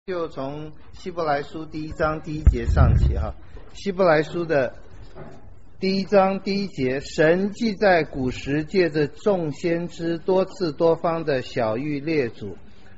就从希伯来书第1章第1节上起哈。希伯来书的第1章第1节，神既在古时借着众先知多次多方的晓谕列祖。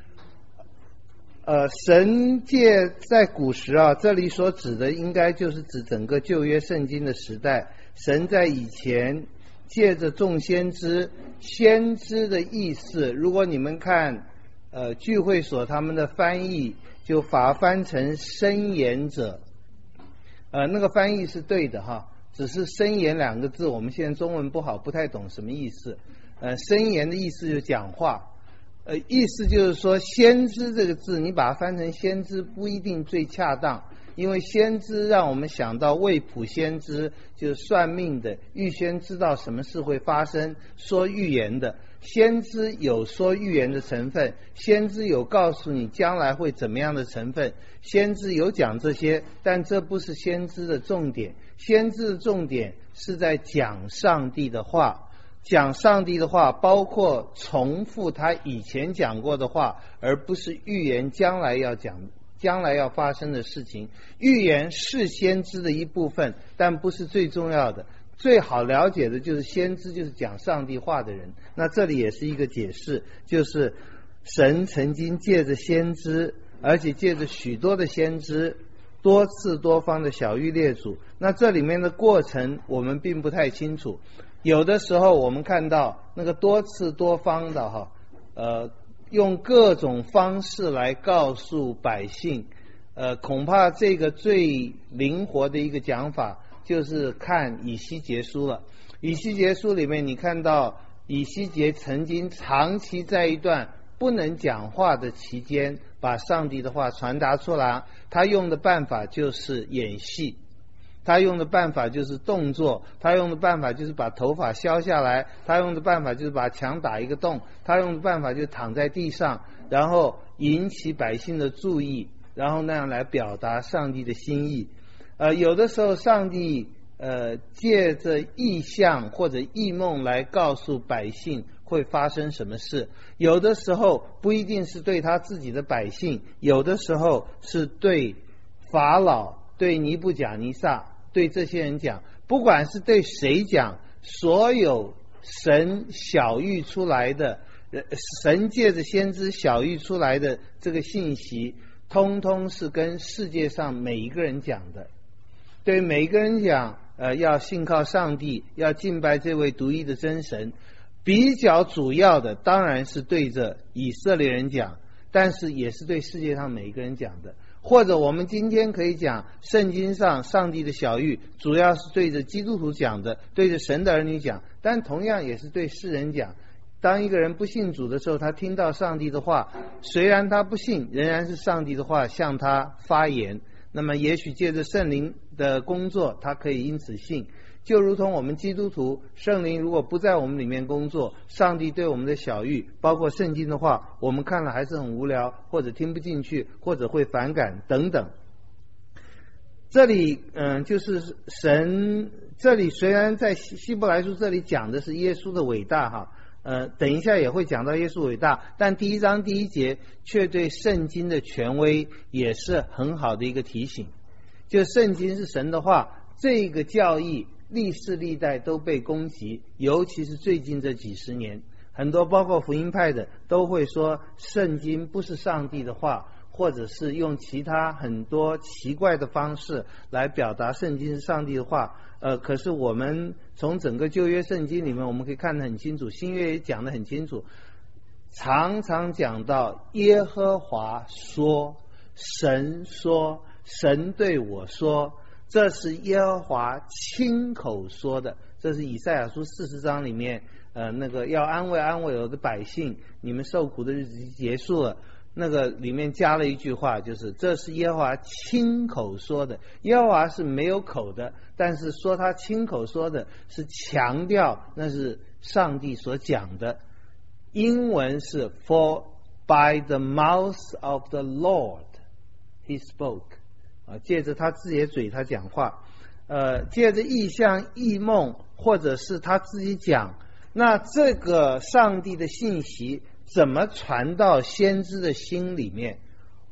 神借在古时啊，这里所指的应该就是指整个旧约圣经的时代。神在以前借着众先知，先知的意思，如果你们看聚会所他们的翻译，就法翻成申言者，那个翻译是对的哈，只是申言两个字我们现在中文不好，不太懂什么意思。申言的意思就是讲话，意思就是说先知这个字你把它翻成先知不一定最恰当，因为先知让我们想到未卜先知，就是算命的，预先知道什么事会发生，说预言的。先知有说预言的成分，先知有告诉你将来会怎么样的成分，先知有讲这些，但这不是先知的重点。先知的重点是在讲上帝的话，讲上帝的话包括重复他以前讲过的话，而不是预言将来要讲将来要发生的事情。预言是先知的一部分，但不是最重要的。最好了解的就是先知就是讲上帝话的人。那这里也是一个解释，就是神曾经借着先知，而且借着许多的先知多次多方的晓谕列祖。那这里面的过程我们并不太清楚，有的时候我们看到那个多次多方的用各种方式来告诉百姓，恐怕这个最灵活的一个讲法就是看以西结书了。以西结书里面你看到以西结曾经长期在一段不能讲话的期间把上帝的话传达出来，他用的办法就是演戏，他用的办法就是动作，他用的办法就是把头发削下来，他用的办法就是把墙打一个洞，他用的办法就是躺在地上，然后引起百姓的注意，然后那样来表达上帝的心意。有的时候上帝借着异象或者异梦来告诉百姓会发生什么事，有的时候不一定是对他自己的百姓，有的时候是对法老、对尼布甲尼撒、对这些人讲。不管是对谁讲，所有神晓谕出来的，神借着先知晓谕出来的这个信息，通通是跟世界上每一个人讲的。对每一个人讲，要信靠上帝，要敬拜这位独一的真神。比较主要的当然是对着以色列人讲，但是也是对世界上每一个人讲的。或者我们今天可以讲圣经上上帝的晓谕主要是对着基督徒讲的，对着神的儿女讲，但同样也是对世人讲。当一个人不信主的时候，他听到上帝的话，虽然他不信，仍然是上帝的话向他发言，那么也许借着圣灵的工作，他可以因此信。就如同我们基督徒，圣灵如果不在我们里面工作，上帝对我们的晓谕包括圣经的话，我们看了还是很无聊，或者听不进去，或者会反感等等。这里就是神，这里虽然在希伯来书这里讲的是耶稣的伟大哈，等一下也会讲到耶稣伟大，但第1章第1节却对圣经的权威也是很好的一个提醒。就圣经是神的话，这个教义历世历代都被攻击，尤其是最近这几十年，很多包括福音派的都会说圣经不是上帝的话，或者是用其他很多奇怪的方式来表达圣经是上帝的话。可是我们从整个旧约圣经里面我们可以看得很清楚，新约也讲得很清楚，常常讲到耶和华说，神说，神对我说，这是耶和华亲口说的。这是以赛亚书40章里面那个要安慰安慰我的百姓，你们受苦的日子结束了，那个里面加了一句话，就是这是耶和华亲口说的。耶和华是没有口的，但是说他亲口说的是强调那是上帝所讲的。英文是 For by the mouth of the Lord he spoke，借着他自己的嘴他讲话，借着异象异梦或者是他自己讲。那这个上帝的信息怎么传到先知的心里面？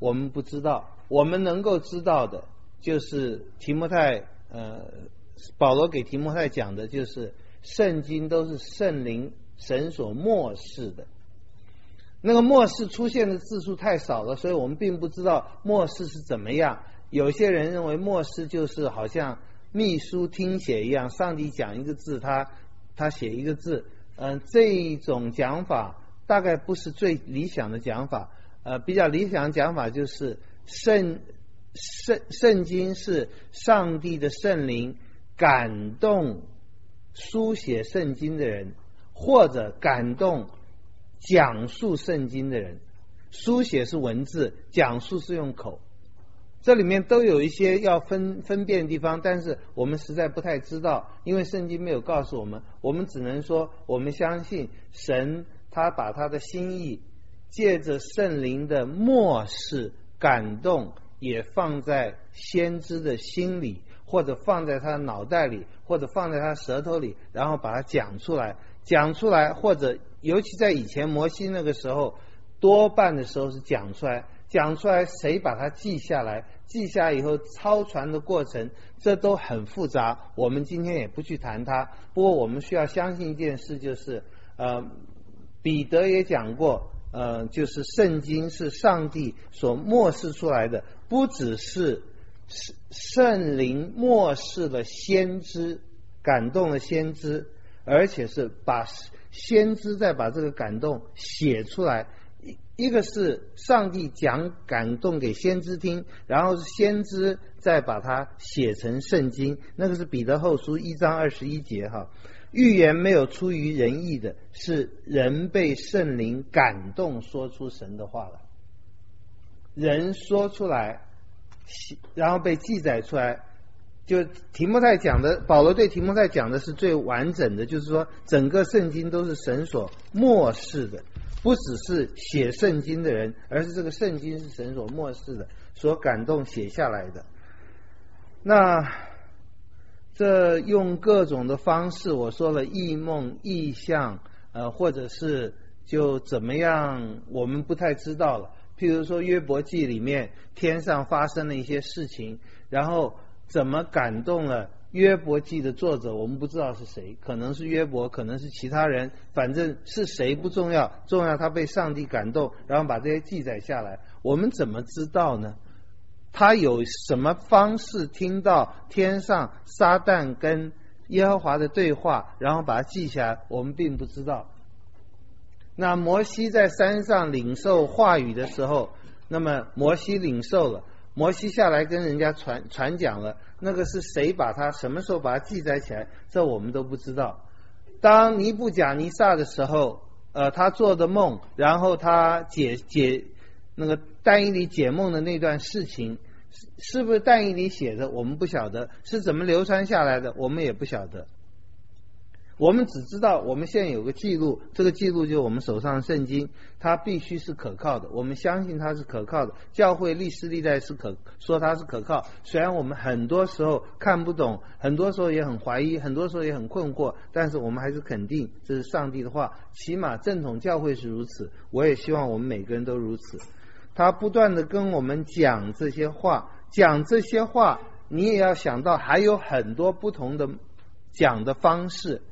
我们不知道，我们能够知道的就是提摩太保罗给提摩太讲的就是圣经都是圣灵神所默示的。那个默示出现的字数太少了，所以我们并不知道默示是怎么样。有些人认为默示就是好像秘书听写一样，上帝讲一个字，他写一个字。这种讲法大概不是最理想的讲法。比较理想的讲法就是圣经是上帝的圣灵感动书写圣经的人，或者感动讲述圣经的人。书写是文字，讲述是用口，这里面都有一些要分辨的地方，但是我们实在不太知道，因为圣经没有告诉我们，我们只能说我们相信神他把他的心意借着圣灵的默示感动也放在先知的心里，或者放在他的脑袋里，或者放在他舌头里，然后把它讲出来，或者尤其在以前摩西那个时候，多半的时候是讲出来谁把它记下来，记下来以后抄传的过程，这都很复杂，我们今天也不去谈它。不过我们需要相信一件事，就是彼得也讲过，就是圣经是上帝所默示出来的，不只是圣灵默示了先知，感动了先知，而且是把先知再把这个感动写出来。一个是上帝讲感动给先知听，然后是先知再把它写成圣经，那个是彼得后书1章21节哈。预言没有出于人意的，是人被圣灵感动说出神的话了。人说出来，然后被记载出来。就提摩太讲的，保罗对提摩太讲的是最完整的，就是说整个圣经都是神所默示的，不只是写圣经的人，而是这个圣经是神所默示的，所感动写下来的。那这用各种的方式，我说了异梦异象，或者是就怎么样，我们不太知道了。譬如说约伯记里面天上发生了一些事情，然后怎么感动了约伯记的作者，我们不知道是谁，可能是约伯，可能是其他人，反正是谁不重要，重要他被上帝感动，然后把这些记载下来。我们怎么知道呢？他有什么方式听到天上撒旦跟耶和华的对话，然后把它记下来，我们并不知道。那摩西在山上领受话语的时候，那么摩西领受了，摩西下来跟人家传讲了，那个是谁把他什么时候把它记载起来，这我们都不知道。当尼布甲尼撒的时候，他做的梦，然后他解那个但以理解梦的那段事情，是不是但以理写的我们不晓得，是怎么流传下来的我们也不晓得。我们只知道我们现在有个记录，这个记录就是我们手上的圣经，它必须是可靠的，我们相信它是可靠的。教会历史历代说它是可靠，虽然我们很多时候看不懂，很多时候也很怀疑，很多时候也很困惑，但是我们还是肯定这是上帝的话，起码正统教会是如此，我也希望我们每个人都如此。他不断的跟我们讲这些话，你也要想到还有很多不同的讲的方式，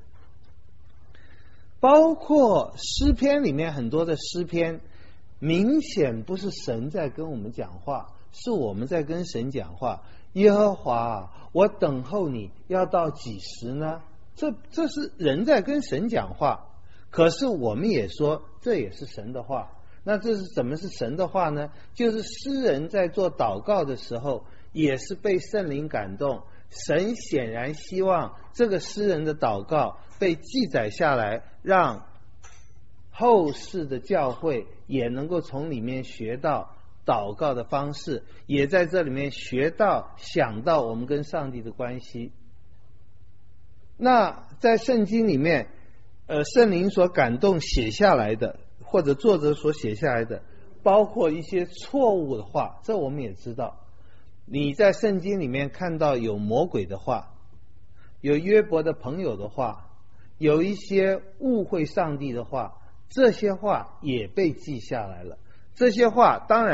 包括诗篇里面很多的诗篇，明显不是神在跟我们讲话，是我们在跟神讲话。耶和华，我等候你要到几时呢？这是人在跟神讲话，可是我们也说这也是神的话。那这是怎么是神的话呢？就是诗人在做祷告的时候也是被圣灵感动，神显然希望这个诗人的祷告被记载下来，让后世的教会也能够从里面学到祷告的方式，也在这里面想到我们跟上帝的关系。那在圣经里面圣灵所感动写下来的，或者作者所写下来的，包括一些错误的话，这我们也知道。你在圣经里面看到有魔鬼的话，有约伯的朋友的话，有一些误会上帝的话，这些话也被记下来了。这些话当然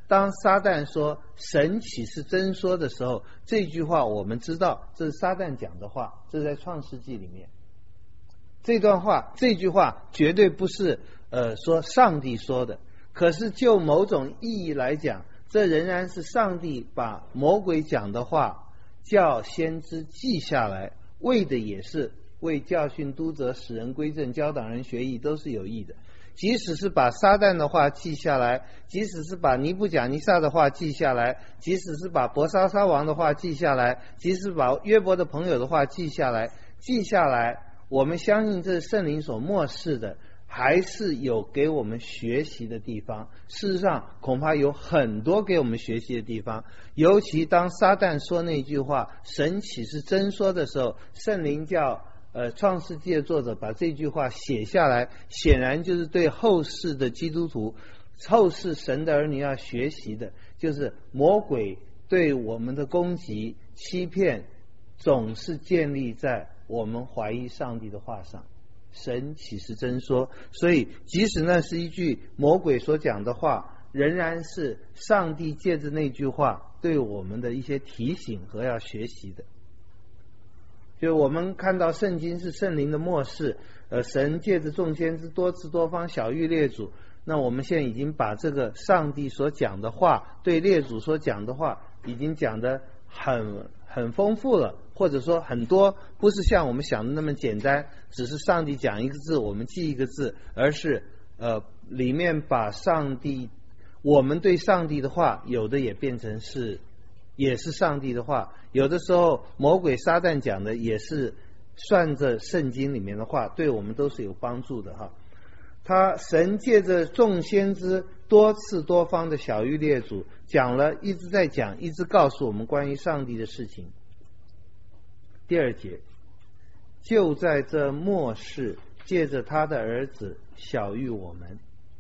当撒旦说神岂是真说的时候，这句话我们知道这是撒旦讲的话，这是在创世纪里面。这句话绝对不是说上帝说的，可是就某种意义来讲，这仍然是上帝把魔鬼讲的话叫先知记下来，为的也是为教训督责使人归正教导人学义，都是有益的。即使是把撒旦的话记下来，即使是把尼布甲尼撒的话记下来，即使是把伯沙撒王的话记下来，即使把约伯的朋友的话记下来，我们相信这是圣灵所默示的，还是有给我们学习的地方。事实上恐怕有很多给我们学习的地方，尤其当撒旦说那句话神岂是真说的时候，圣灵叫创世纪的作者把这句话写下来，显然就是对后世的基督徒，后世神的儿女要学习的，就是魔鬼对我们的攻击欺骗总是建立在我们怀疑上帝的话上，神岂是真说。所以即使那是一句魔鬼所讲的话，仍然是上帝借着那句话对我们的一些提醒和要学习的。就我们看到圣经是圣灵的默示，神借着众先知多次多方晓谕列祖，那我们现在已经把这个上帝所讲的话对列祖所讲的话已经讲得很丰富了，或者说很多不是像我们想的那么简单，只是上帝讲一个字我们记一个字，而是里面把我们对上帝的话有的也变成也是上帝的话，有的时候魔鬼撒旦讲的也是算着圣经里面的话，对我们都是有帮助的哈。神借着众先知多次多方的晓谕列祖，讲了，一直在讲，一直告诉我们关于上帝的事情。第二节，就在这末世借着他的儿子晓谕我们。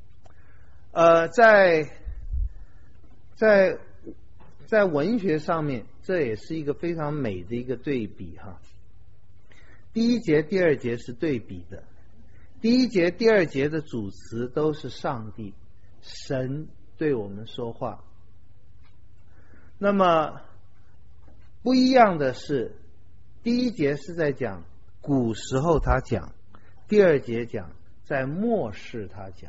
在文学上面，这也是一个非常美的一个对比哈。第一节第二节是对比的，第一节第二节的主词都是上帝神对我们说话。那么不一样的是，第一节是在讲古时候他讲，第二节讲在末世他讲。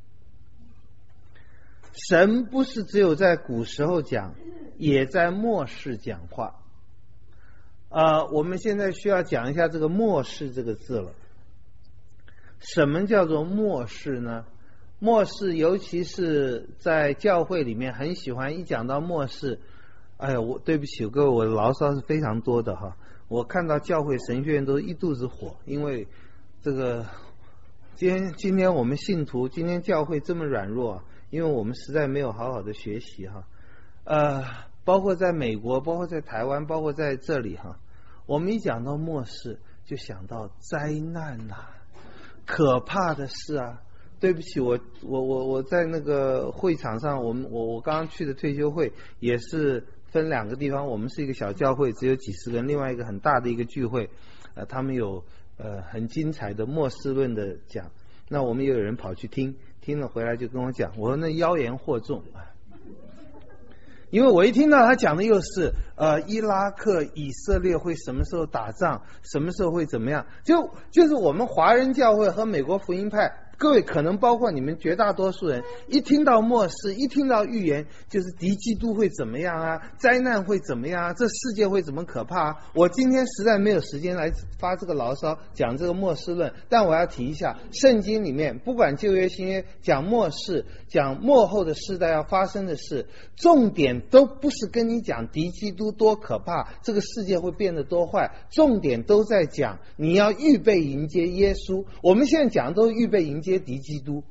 神不是只有在古时候讲，也在末世讲话。我们现在需要讲一下这个末世这个字了。什么叫做末世呢？末世尤其是在教会里面很喜欢一讲到末世，对不起各位，我的牢骚是非常多的哈。我看到教会神学院都一肚子火，因为这个今天我们信徒，今天教会这么软弱，因为我们实在没有好好的学习哈。包括在美国，包括在台湾，包括在这里哈，我们一讲到末世就想到灾难可怕的事啊。对不起，我在那个会场上，我刚刚去的退休会也是分两个地方，我们是一个小教会，只有几十个人，另外一个很大的一个聚会，他们有很精彩的末世论的讲，那我们也有人跑去听了回来就跟我讲，我说那妖言惑众，因为我一听到他讲的又是伊拉克以色列会什么时候打仗，什么时候会怎么样，就是我们华人教会和美国福音派，各位可能包括你们绝大多数人，一听到末世，一听到预言，就是敌基督会怎么样啊，灾难会怎么样啊，这世界会怎么可怕啊。我今天实在没有时间来发这个牢骚，讲这个末世论，但我要提一下，圣经里面不管旧约新约讲末世，讲末后的世代要发生的事，重点都不是跟你讲敌基督多可怕，这个世界会变得多坏，重点都在讲你要预备迎接耶稣。我们现在讲的都是预备迎接敌基督，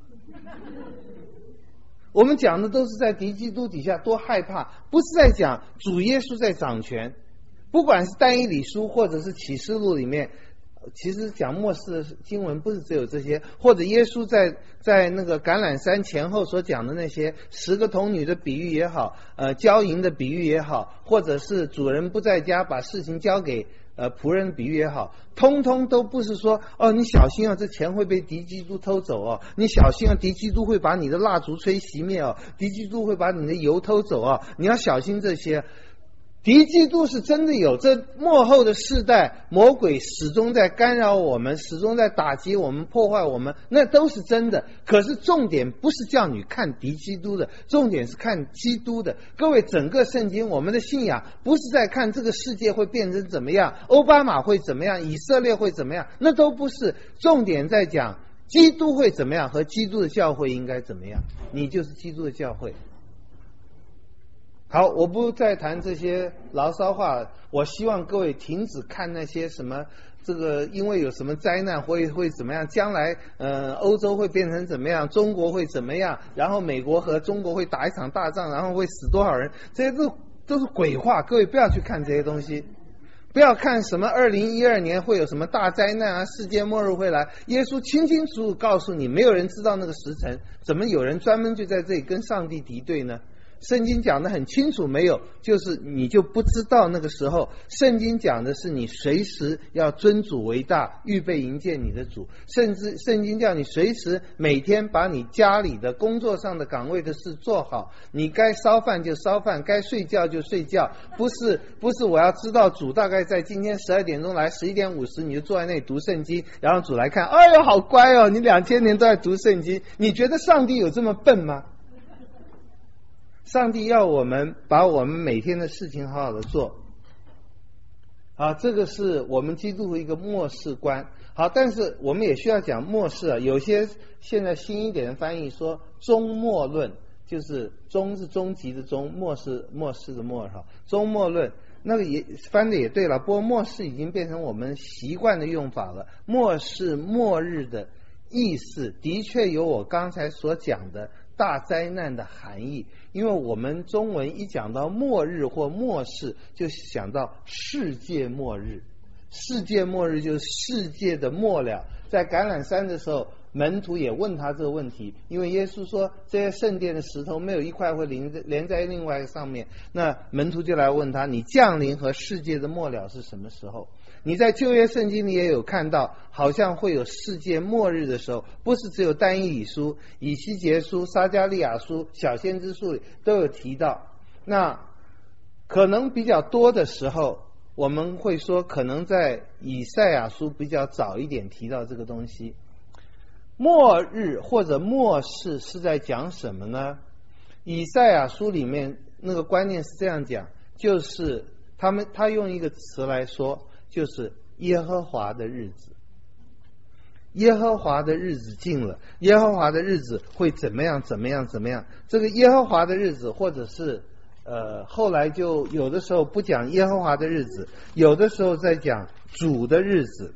我们讲的都是在敌基督底下多害怕，不是在讲主耶稣在掌权。不管是但以理书或者是启示录里面， 其实讲末世的经文不是只有这些，或者耶稣在那个橄榄山前后所讲的那些10个童女的比喻也好，交银的比喻也好，或者是主人不在家把事情交给仆人的比喻也好，通通都不是说你小心啊，这钱会被敌基督偷走哦，你小心啊，敌基督会把你的蜡烛吹熄灭哦，敌基督会把你的油偷走哦，你要小心这些。敌基督是真的有，这末后的世代，魔鬼始终在干扰我们，始终在打击我们，破坏我们，那都是真的。可是重点不是叫你看敌基督的，重点是看基督的。各位，整个圣经，我们的信仰不是在看这个世界会变成怎么样，奥巴马会怎么样，以色列会怎么样，那都不是。重点在讲基督会怎么样和基督的教会应该怎么样，你就是基督的教会。好，我不再谈这些牢骚话了。我希望各位停止看那些什么这个，因为有什么灾难会怎么样，将来欧洲会变成怎么样，中国会怎么样，然后美国和中国会打一场大仗，然后会死多少人，这些都是鬼话。各位不要去看这些东西，不要看什么2012年会有什么大灾难啊，世界末日会来。耶稣清清楚楚告诉你，没有人知道那个时辰，怎么有人专门就在这里跟上帝敌对呢？圣经讲得很清楚，没有就是你就不知道那个时候。圣经讲的是你随时要尊主为大，预备迎接你的主。甚至圣经叫你随时每天把你家里的工作上的岗位的事做好，你该烧饭就烧饭，该睡觉就睡觉。不是我要知道主大概在今天12点钟来，11点50你就坐在那里读圣经，然后主来看，哎呦好乖哦，你2000年都在读圣经。你觉得上帝有这么笨吗？上帝要我们把我们每天的事情好好的做这个是我们基督徒一个末世观。好，但是我们也需要讲末世有些现在新一点的翻译说终末论，就是终是终极的终，末世的末终末论，那个也翻的也对了。不过末世已经变成我们习惯的用法了。末世末日的意思的确有我刚才所讲的大灾难的含义，因为我们中文一讲到末日或末世就想到世界末日，世界末日就是世界的末了。在橄榄山的时候，门徒也问他这个问题，因为耶稣说这些圣殿的石头没有一块会连在另外一个上面，那门徒就来问他，你降临和世界的末了是什么时候？你在旧约圣经里也有看到，好像会有世界末日的时候，不是只有但以理书、以西结书、撒迦利亚书、小先知书里都有提到。那可能比较多的时候，我们会说可能在以赛亚书比较早一点提到这个东西。末日或者末世是在讲什么呢？以赛亚书里面那个观念是这样讲，就是他用一个词来说，就是耶和华的日子。耶和华的日子近了，耶和华的日子会怎么样怎么样怎么样。这个耶和华的日子，或者是后来就有的时候不讲耶和华的日子，有的时候在讲主的日子。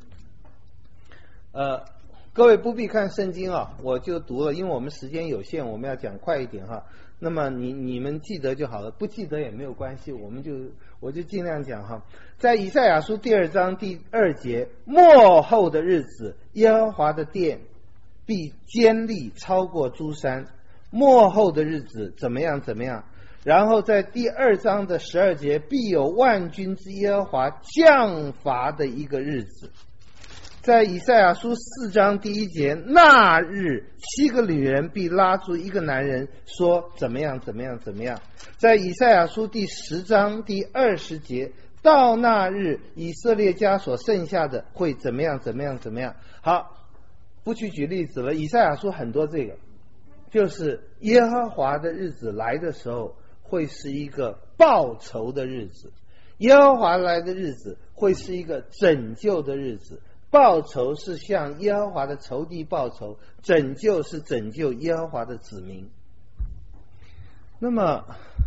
各位不必看圣经我就读了，因为我们时间有限，我们要讲快一点那么你们记得就好了，不记得也没有关系，我就尽量讲在以赛亚书第2章第2节，末后的日子，耶和华的殿必坚立超过诸山。末后的日子怎么样怎么样。然后在第2章的12节，必有万军之耶和华降罚的一个日子。在以赛亚书4章第1节，那日7个女人必拉住一个男人，说怎么样怎么样怎么样。在以赛亚书第10章第20节，到那日以色列家所剩下的会怎么样怎么样怎么样。好，不去举例子了，以赛亚书很多这个，就是耶和华的日子来的时候会是一个报仇的日子，耶和华来的日子会是一个拯救的日子。报仇是向耶和华的仇敌报仇，拯救是拯救耶和华的子民。那么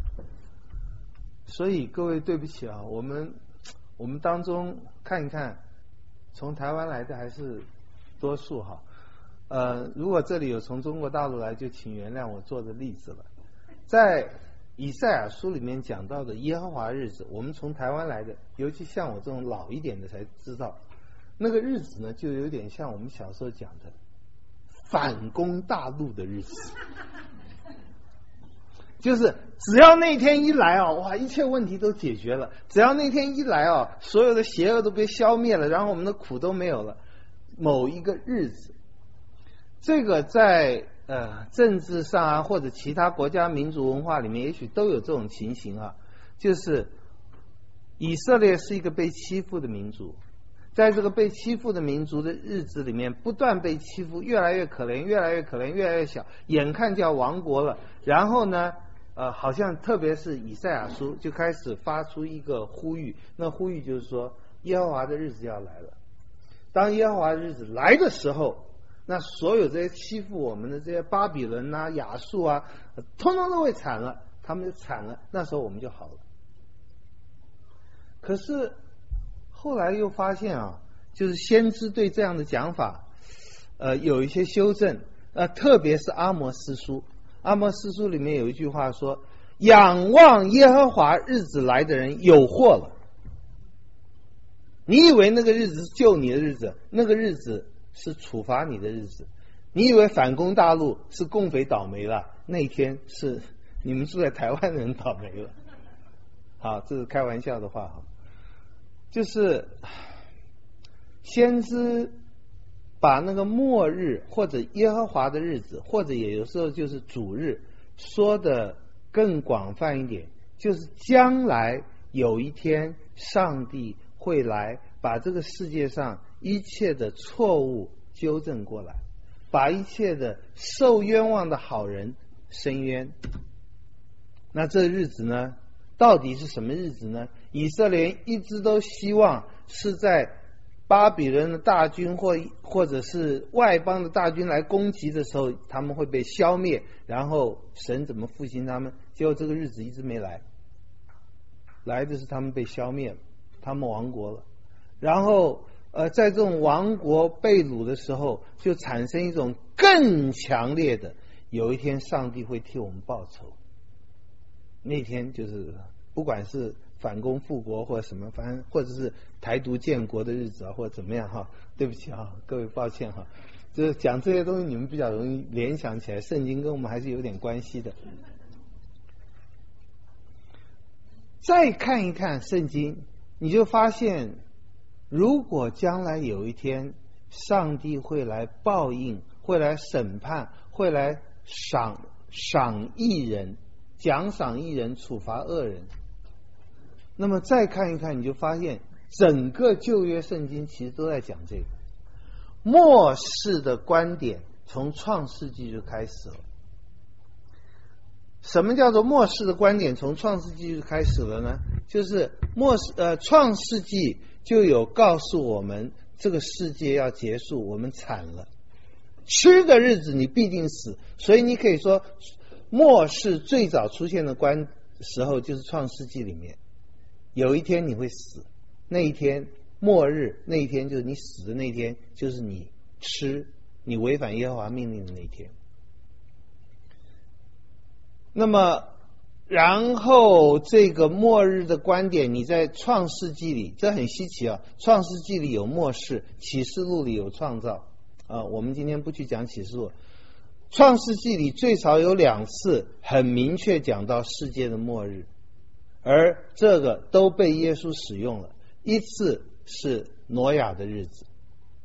所以各位对不起我们当中看一看，从台湾来的还是多数如果这里有从中国大陆来，就请原谅我做的例子了。在以赛亚书里面讲到的耶和华日子，我们从台湾来的，尤其像我这种老一点的才知道， 那个日子呢，就有点像我们小时候讲的反攻大陆的日子。就是只要那天一来啊，哇，一切问题都解决了。只要那天一来啊，所有的邪恶都被消灭了，然后我们的苦都没有了。某一个日子，这个在政治上啊，或者其他国家民族文化里面，也许都有这种情形啊。就是以色列是一个被欺负的民族，在这个被欺负的民族的日子里面，不断被欺负，越来越可怜，越来越可怜，越来越小，眼看就要亡国了。然后呢，好像特别是以赛亚书就开始发出一个呼吁，那呼吁就是说，耶和华的日子要来了。当耶和华的日子来的时候，那所有这些欺负我们的这些巴比伦啊、亚述啊，通通都会惨了，他们就惨了，那时候我们就好了。可是后来又发现啊，就是先知对这样的讲法，有一些修正，特别是阿摩司书，阿摩司书里面有一句话说：“仰望耶和华日子来的人有祸了。”你以为那个日子是救你的日子，那个日子是处罚你的日子。你以为反攻大陆是共匪倒霉了，那一天是你们住在台湾的人倒霉了。好，这是开玩笑的话哈。就是先知把那个末日或者耶和华的日子，或者也有时候就是主日，说的更广泛一点，就是将来有一天上帝会来把这个世界上一切的错误纠正过来，把一切的受冤枉的好人伸冤。那这日子呢，到底是什么日子呢？以色列一直都希望是在巴比伦的大军或者是外邦的大军来攻击的时候，他们会被消灭，然后神怎么复兴他们？结果这个日子一直没来，来的是他们被消灭了，他们亡国了。然后在这种亡国被掳的时候，就产生一种更强烈的，有一天上帝会替我们报仇。那天就是不管是反攻复国或者什么，反正或者是台独建国的日子啊，或者怎么样哈。对不起啊，各位抱歉哈，就是讲这些东西你们比较容易联想起来，圣经跟我们还是有点关系的。再看一看圣经，你就发现，如果将来有一天上帝会来报应，会来审判，会来赏义人，奖赏义人，处罚恶人，那么再看一看，你就发现整个旧约圣经其实都在讲这个末世的观点，从创世纪就开始了。什么叫做末世的观点从创世纪就开始了呢？就是创世纪就有告诉我们这个世界要结束，我们惨了，吃的日子你必定死。所以你可以说末世最早出现的时候就是创世纪里面，有一天你会死，那一天末日，那一天就是你死的那一天，就是你你违反耶和华命令的那一天。那么然后这个末日的观点，你在创世纪里，这很稀奇啊，创世纪里有末世，启示录里有创造我们今天不去讲启示录。创世纪里最少有2次很明确讲到世界的末日，而这个都被耶稣使用了。一次是挪亚的日子，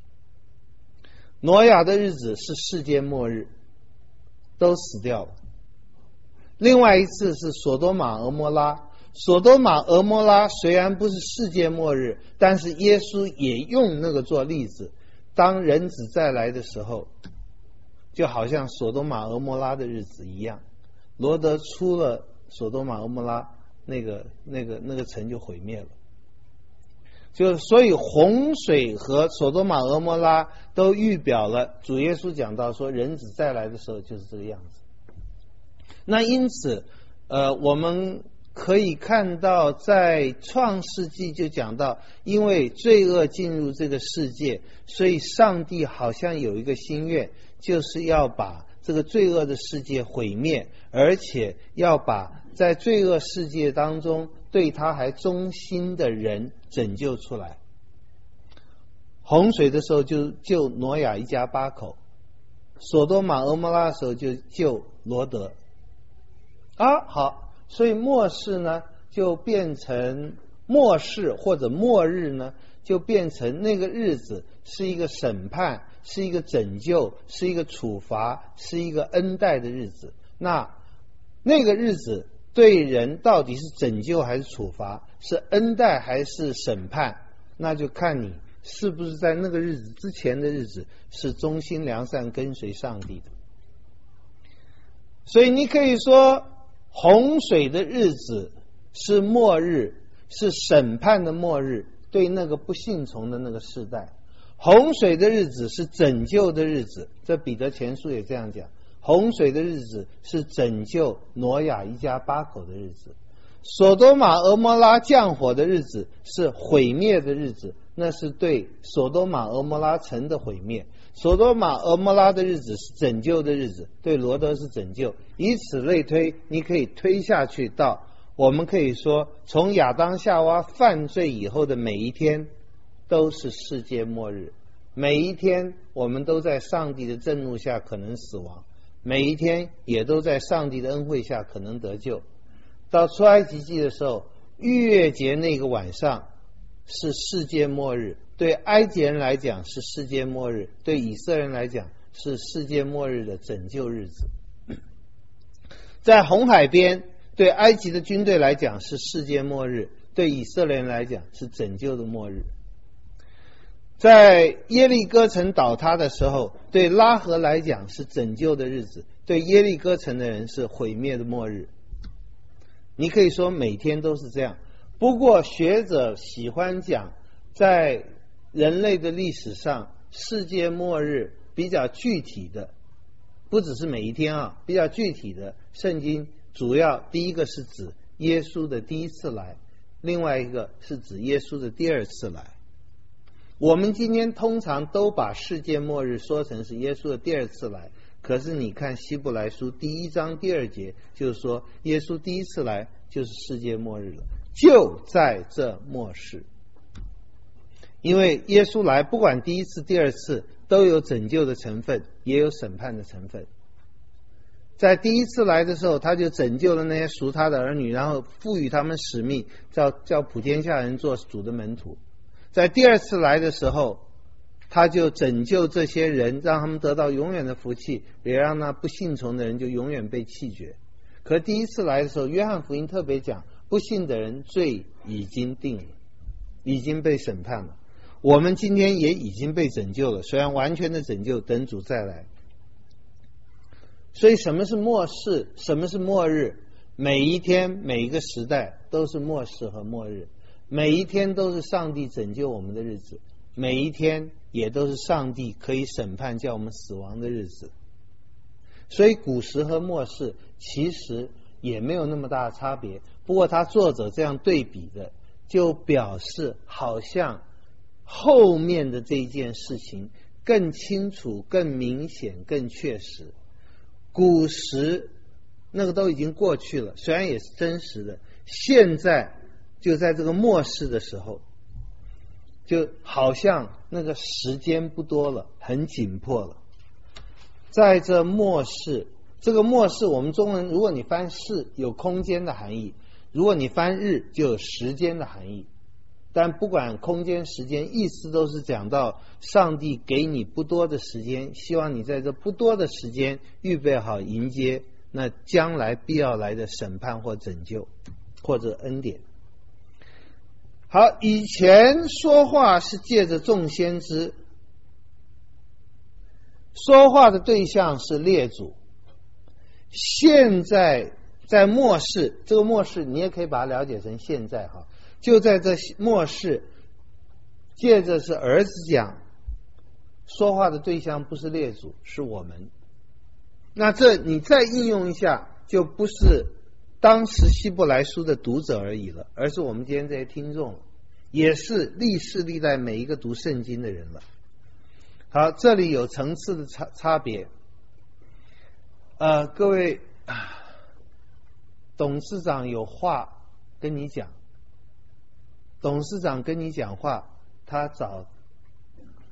挪亚的日子是世界末日，都死掉了。另外一次是索多玛俄摩拉，索多玛俄摩拉虽然不是世界末日，但是耶稣也用那个做例子，当人子再来的时候，就好像索多玛俄摩拉的日子一样，罗得出了索多玛俄摩拉，那个城就毁灭了。所以洪水和索多玛俄摩拉都预表了主耶稣讲到说人子再来的时候就是这个样子。那因此我们可以看到在创世纪就讲到，因为罪恶进入这个世界，所以上帝好像有一个心愿，就是要把这个罪恶的世界毁灭，而且要把在罪恶世界当中对他还忠心的人拯救出来。 洪水的时候就救挪亚一家8口，索多玛俄摩拉的时候就救罗德。好，所以末世呢就变成末世，或者末日呢就变成那个日子是一个审判，是一个拯救，是一个处罚，是一个恩待的日子。那个日子对人到底是拯救还是处罚，是恩待还是审判，那就看你是不是在那个日子之前的日子是忠心良善跟随上帝的。所以你可以说洪水的日子是末日，是审判的末日，对那个不信从的那个世代。洪水的日子是拯救的日子，这彼得前书也这样讲，洪水的日子是拯救挪亚一家8口的日子。索多玛俄摩拉降火的日子是毁灭的日子，那是对索多玛俄摩拉城的毁灭。索多玛俄摩拉的日子是拯救的日子，对罗德是拯救。以此类推，你可以推下去到我们可以说从亚当夏娃犯罪以后的每一天都是世界末日，每一天我们都在上帝的震怒下可能死亡，每一天也都在上帝的恩惠下可能得救。到出埃及记的时候，逾越节那个晚上是世界末日，对埃及人来讲是世界末日，对以色列人来讲是世界末日的拯救日子。在红海边，对埃及的军队来讲是世界末日，对以色列人来讲是拯救的末日。在耶利哥城倒塌的时候，对拉合来讲是拯救的日子，对耶利哥城的人是毁灭的末日。你可以说每天都是这样，不过学者喜欢讲在人类的历史上世界末日比较具体的，不只是每一天比较具体的，圣经主要第一个是指耶稣的第一次来，另外一个是指耶稣的第二次来。我们今天通常都把世界末日说成是耶稣的第二次来，可是你看希伯来书第1章第2节就是说耶稣第一次来就是世界末日了，就在这末世。因为耶稣来不管第一次第二次都有拯救的成分，也有审判的成分。在第一次来的时候，他就拯救了那些属他的儿女，然后赋予他们使命，叫普天下人做主的门徒。在第二次来的时候，他就拯救这些人，让他们得到永远的福气，也让那不信从的人就永远被弃绝。可第一次来的时候，约翰福音特别讲，不信的人罪已经定了，已经被审判了。我们今天也已经被拯救了，虽然完全的拯救等主再来。所以什么是末世，什么是末日？每一天每一个时代都是末世和末日，每一天都是上帝拯救我们的日子，每一天也都是上帝可以审判叫我们死亡的日子。所以古时和末世其实也没有那么大的差别，不过他作者这样对比的，就表示好像后面的这一件事情更清楚、更明显、更确实。古时那个都已经过去了，虽然也是真实的，现在就在这个末世的时候，就好像那个时间不多了，很紧迫了。在这末世，这个末世我们中文如果你翻世有空间的含义，如果你翻日就有时间的含义。但不管空间时间，意思都是讲到上帝给你不多的时间，希望你在这不多的时间预备好迎接那将来必要来的审判或拯救或者恩典。好，以前说话是借着众先知，说话的对象是列祖。现在在末世，这个末世你也可以把它了解成现在就在这末世，借着是儿子讲，说话的对象不是列祖，是我们。那这你再应用一下，就不是当时希伯来书的读者而已了，而是我们今天这些听众，也是历世历代每一个读圣经的人了。好，这里有层次的差别。各位董事长有话跟你讲，董事长跟你讲话，他找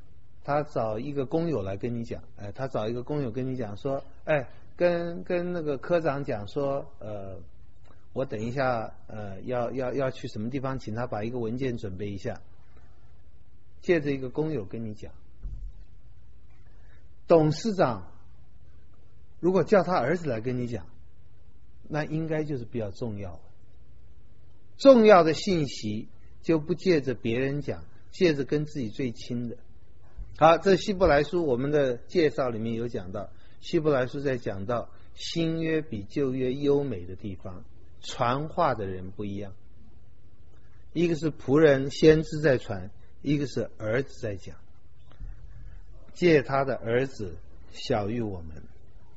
他找一个工友来跟你讲，他找一个工友跟你讲说，跟那个科长讲说，我等一下要去什么地方，请他把一个文件准备一下。借着一个工友跟你讲，董事长如果叫他儿子来跟你讲，那应该就是比较重要的。重要的信息就不借着别人讲，借着跟自己最亲的。好，这希伯来书我们的介绍里面有讲到，希伯来书在讲到新约比旧约优美的地方，传话的人不一样，一个是仆人先知在传，一个是儿子在讲，借他的儿子晓谕我们。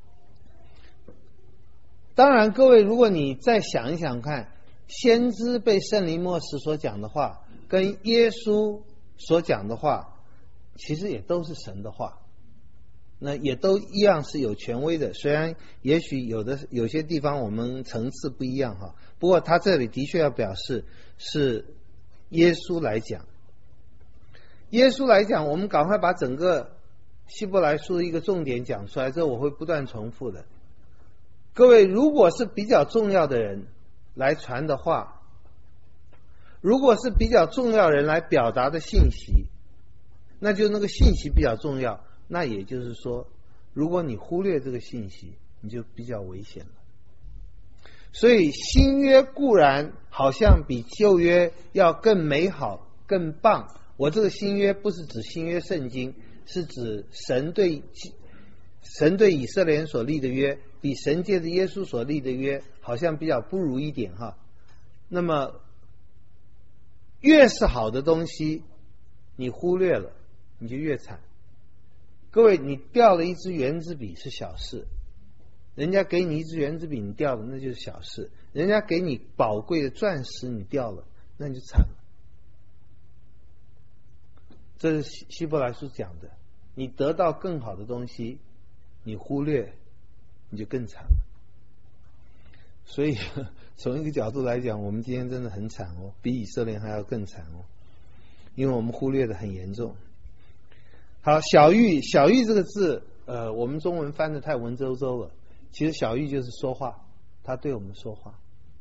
当然各位，如果你再想一想看，先知被圣灵默示所讲的话跟耶稣所讲的话，其实也都是神的话，那也都一样是有权威的，虽然也许有些地方我们层次不一样哈，不过他这里的确要表示是耶稣来讲。耶稣来讲，我们赶快把整个希伯来书的一个重点讲出来，这我会不断重复的。各位，如果是比较重要的人来传的话，如果是比较重要的人来表达的信息，那就那个信息比较重要，那也就是说，如果你忽略这个信息，你就比较危险了。所以新约固然好像比旧约要更美好更棒，我这个新约不是指新约圣经，是指神对以色列人所立的约，比神借着耶稣所立的约好像比较不如一点哈。那么越是好的东西你忽略了，你就越惨。各位，你掉了一支圆珠笔是小事，人家给你一支圆珠笔你掉了那就是小事，人家给你宝贵的钻石你掉了那你就惨了。这是希伯来书讲的，你得到更好的东西你忽略你就更惨了。所以从一个角度来讲，我们今天真的很惨哦，比以色列还要更惨哦，因为我们忽略的很严重。好，小玉这个字我们中文翻的太文绉绉了，其实小玉就是说话，他对我们说话。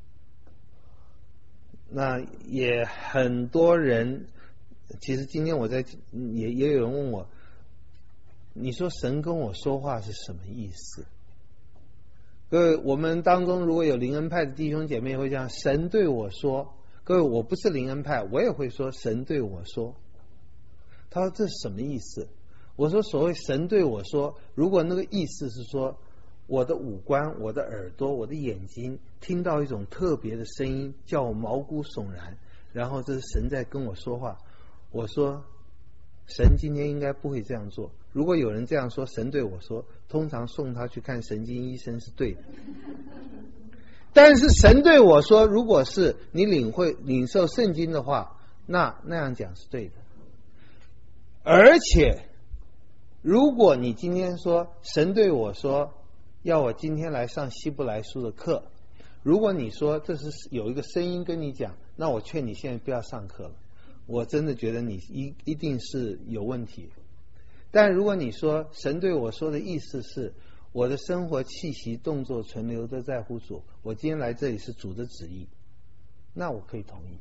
那也很多人，其实今天我也有人问我，你说神跟我说话是什么意思？各位，我们当中如果有灵恩派的弟兄姐妹会讲神对我说，各位，我不是灵恩派，我也会说神对我说。他说这是什么意思？我说所谓神对我说，如果那个意思是说我的五官、我的耳朵、我的眼睛听到一种特别的声音叫我毛骨悚然，然后这是神在跟我说话，我说神今天应该不会这样做。如果有人这样说神对我说，通常送他去看神经医生是对的。但是神对我说，如果是你领受圣经的话，那样讲是对的。而且如果你今天说神对我说要我今天来上希伯来书的课，如果你说这是有一个声音跟你讲，那我劝你现在不要上课了，我真的觉得你一定是有问题。但如果你说神对我说的意思是我的生活气息动作存留都在乎主，我今天来这里是主的旨意，那我可以同意。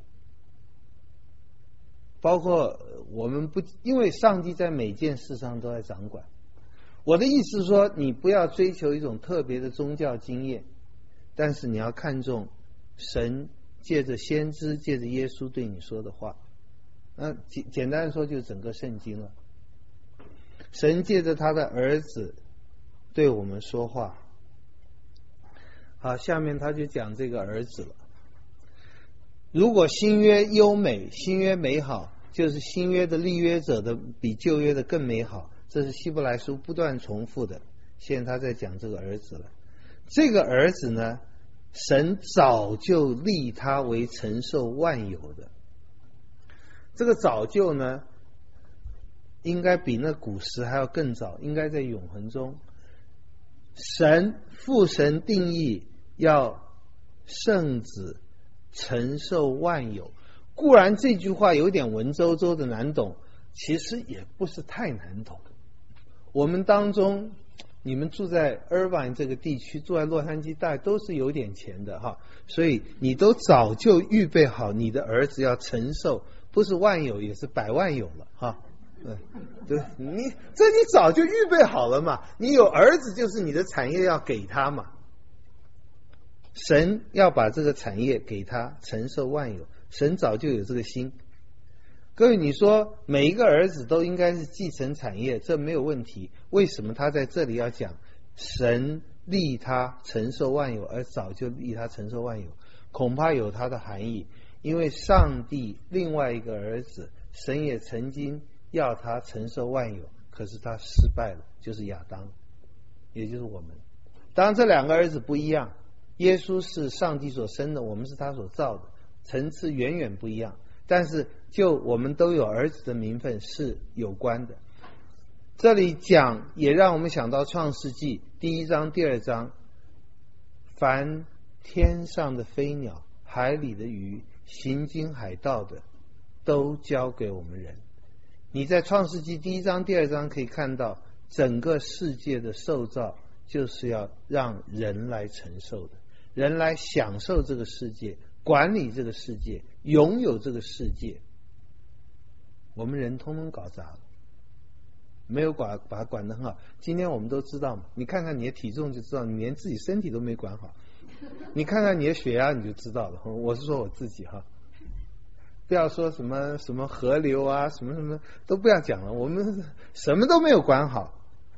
包括我们不，因为上帝在每件事上都在掌管。我的意思是说，你不要追求一种特别的宗教经验，但是你要看重神借着先知借着耶稣对你说的话。那简单的说就是整个圣经了。神借着他的儿子对我们说话。好，下面他就讲这个儿子了。如果新约优美，新约美好，就是新约的立约者的比旧约的更美好，这是希伯来书不断重复的。现在他在讲这个儿子了。这个儿子呢，神早就立他为承受万有的。这个早就呢，应该比那古时还要更早，应该在永恒中。父神定义要圣子承受万有，固然这句话有点文绉绉的难懂， 其实也不是太难懂。我们当中，你们住在 Irvine 这个地区，住在洛杉矶，大概都是有点钱的哈，所以你都早就预备好你的儿子要承受，不是万有也是百万有了哈。对，你早就预备好了嘛，你有儿子就是你的产业要给他嘛。神要把这个产业给他承受万有，神早就有这个心。各位，你说每一个儿子都应该是继承产业，这没有问题。为什么他在这里要讲神立他承受万有，而早就立他承受万有？恐怕有他的含义，因为上帝另外一个儿子，神也曾经要他承受万有，可是他失败了，就是亚当，也就是我们。当然这两个儿子不一样，耶稣是上帝所生的，我们是他所造的，层次远远不一样，但是就我们都有儿子的名分是有关的。这里讲也让我们想到创世纪1章2章，凡天上的飞鸟，海里的鱼，行经海道的，都交给我们人。你在创世纪1章2章可以看到，整个世界的受造就是要让人来承受的，人来享受这个世界，管理这个世界，拥有这个世界。我们人通通搞砸了，没有把它管得很好。今天我们都知道嘛，你看看你的体重就知道，你连自己身体都没管好。你看看你的血压你就知道了。我是说我自己哈，不要说什么河流啊，什么都不要讲了，我们什么都没有管好。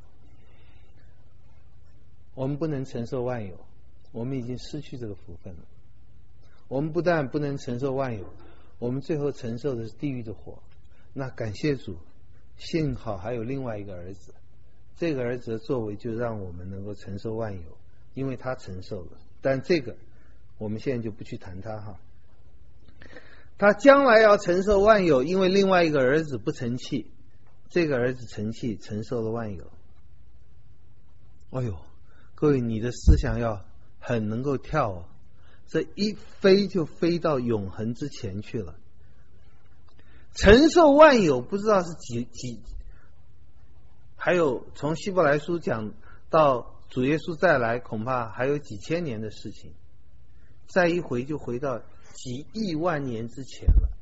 我们不能承受万有，我们已经失去这个福分了。我们不但不能承受万有，我们最后承受的是地狱的火。那感谢主，幸好还有另外一个儿子，这个儿子的作为就让我们能够承受万有，因为他承受了。但这个我们现在就不去谈他哈。他将来要承受万有，因为另外一个儿子不成器，这个儿子成器，承受了万有。哎呦，各位，你的思想要很能够跳哦，这一飞就飞到永恒之前去了。承受万有不知道是几，还有从希伯来书讲到主耶稣再来，恐怕还有几千年的事情，再一回就回到几亿万年之前了。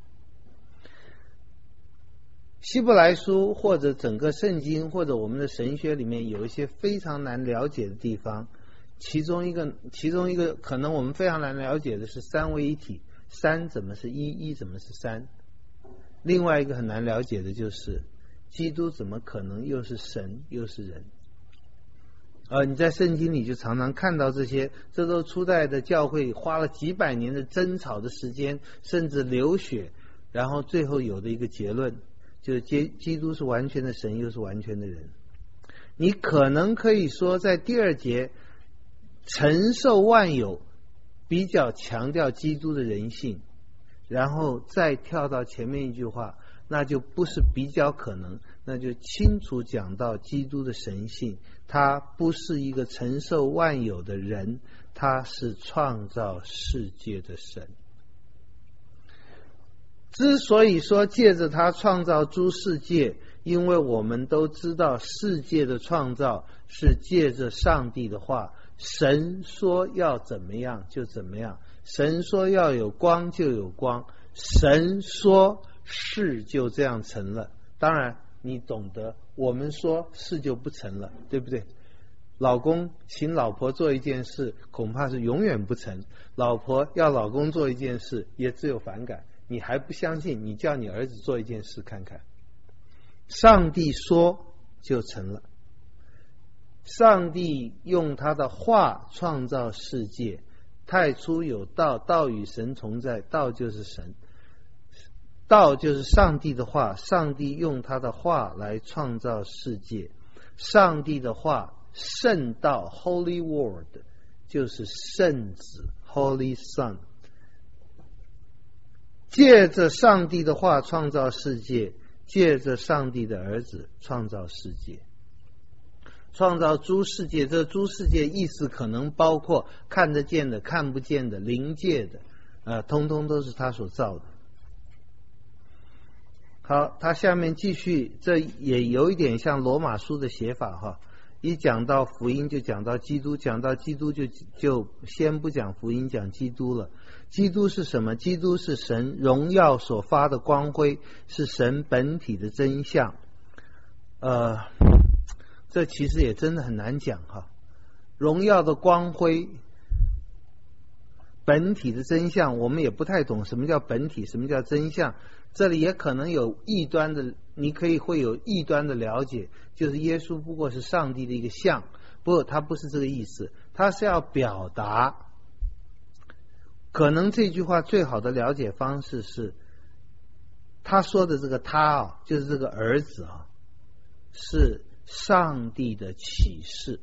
希伯来书或者整个圣经或者我们的神学里面有一些非常难了解的地方，其中一个可能我们非常难了解的是三位一体，三怎么是一，一怎么是三。另外一个很难了解的就是基督怎么可能又是神又是人。你在圣经里就常常看到这些，这都初代的教会花了几百年的争吵的时间，甚至流血，然后最后有的一个结论就是基督是完全的神又是完全的人。你可能可以说在第2节承受万有比较强调基督的人性，然后再跳到前面一句话，那就不是比较可能，那就清楚讲到基督的神性，他不是一个承受万有的人，他是创造世界的神。之所以说借着他创造诸世界，因为我们都知道世界的创造是借着上帝的话，神说要怎么样就怎么样，神说要有光就有光，神说是就这样成了。当然你懂得，我们说是就不成了，对不对？老公请老婆做一件事，恐怕是永远不成，老婆要老公做一件事，也只有反感。你还不相信，你叫你儿子做一件事看看。上帝说就成了，上帝用他的话创造世界，太初有道，道与神同在，道就是神，道就是上帝的话，上帝用他的话来创造世界。上帝的话，圣道 Holy Word 就是圣子 Holy Son， 借着上帝的话创造世界，借着上帝的儿子创造世界，创造诸世界。这诸世界意思可能包括看得见的、看不见的、灵界的，通通都是他所造的。 好，他下面继续，这也有一点像罗马书的写法哈。一讲到福音就讲到基督，讲到基督就先不讲福音，讲基督了。基督是什么？基督是神荣耀所发的光辉，是神本体的真相。这其实也真的很难讲哈。荣耀的光辉，本体的真相，我们也不太懂什么叫本体，什么叫真相。这里也可能有异端的，你会有异端的了解，就是耶稣不过是上帝的一个像。不过他不是这个意思，他是要表达，可能这句话最好的了解方式是，他说的这个他就是这个儿子是上帝的启示。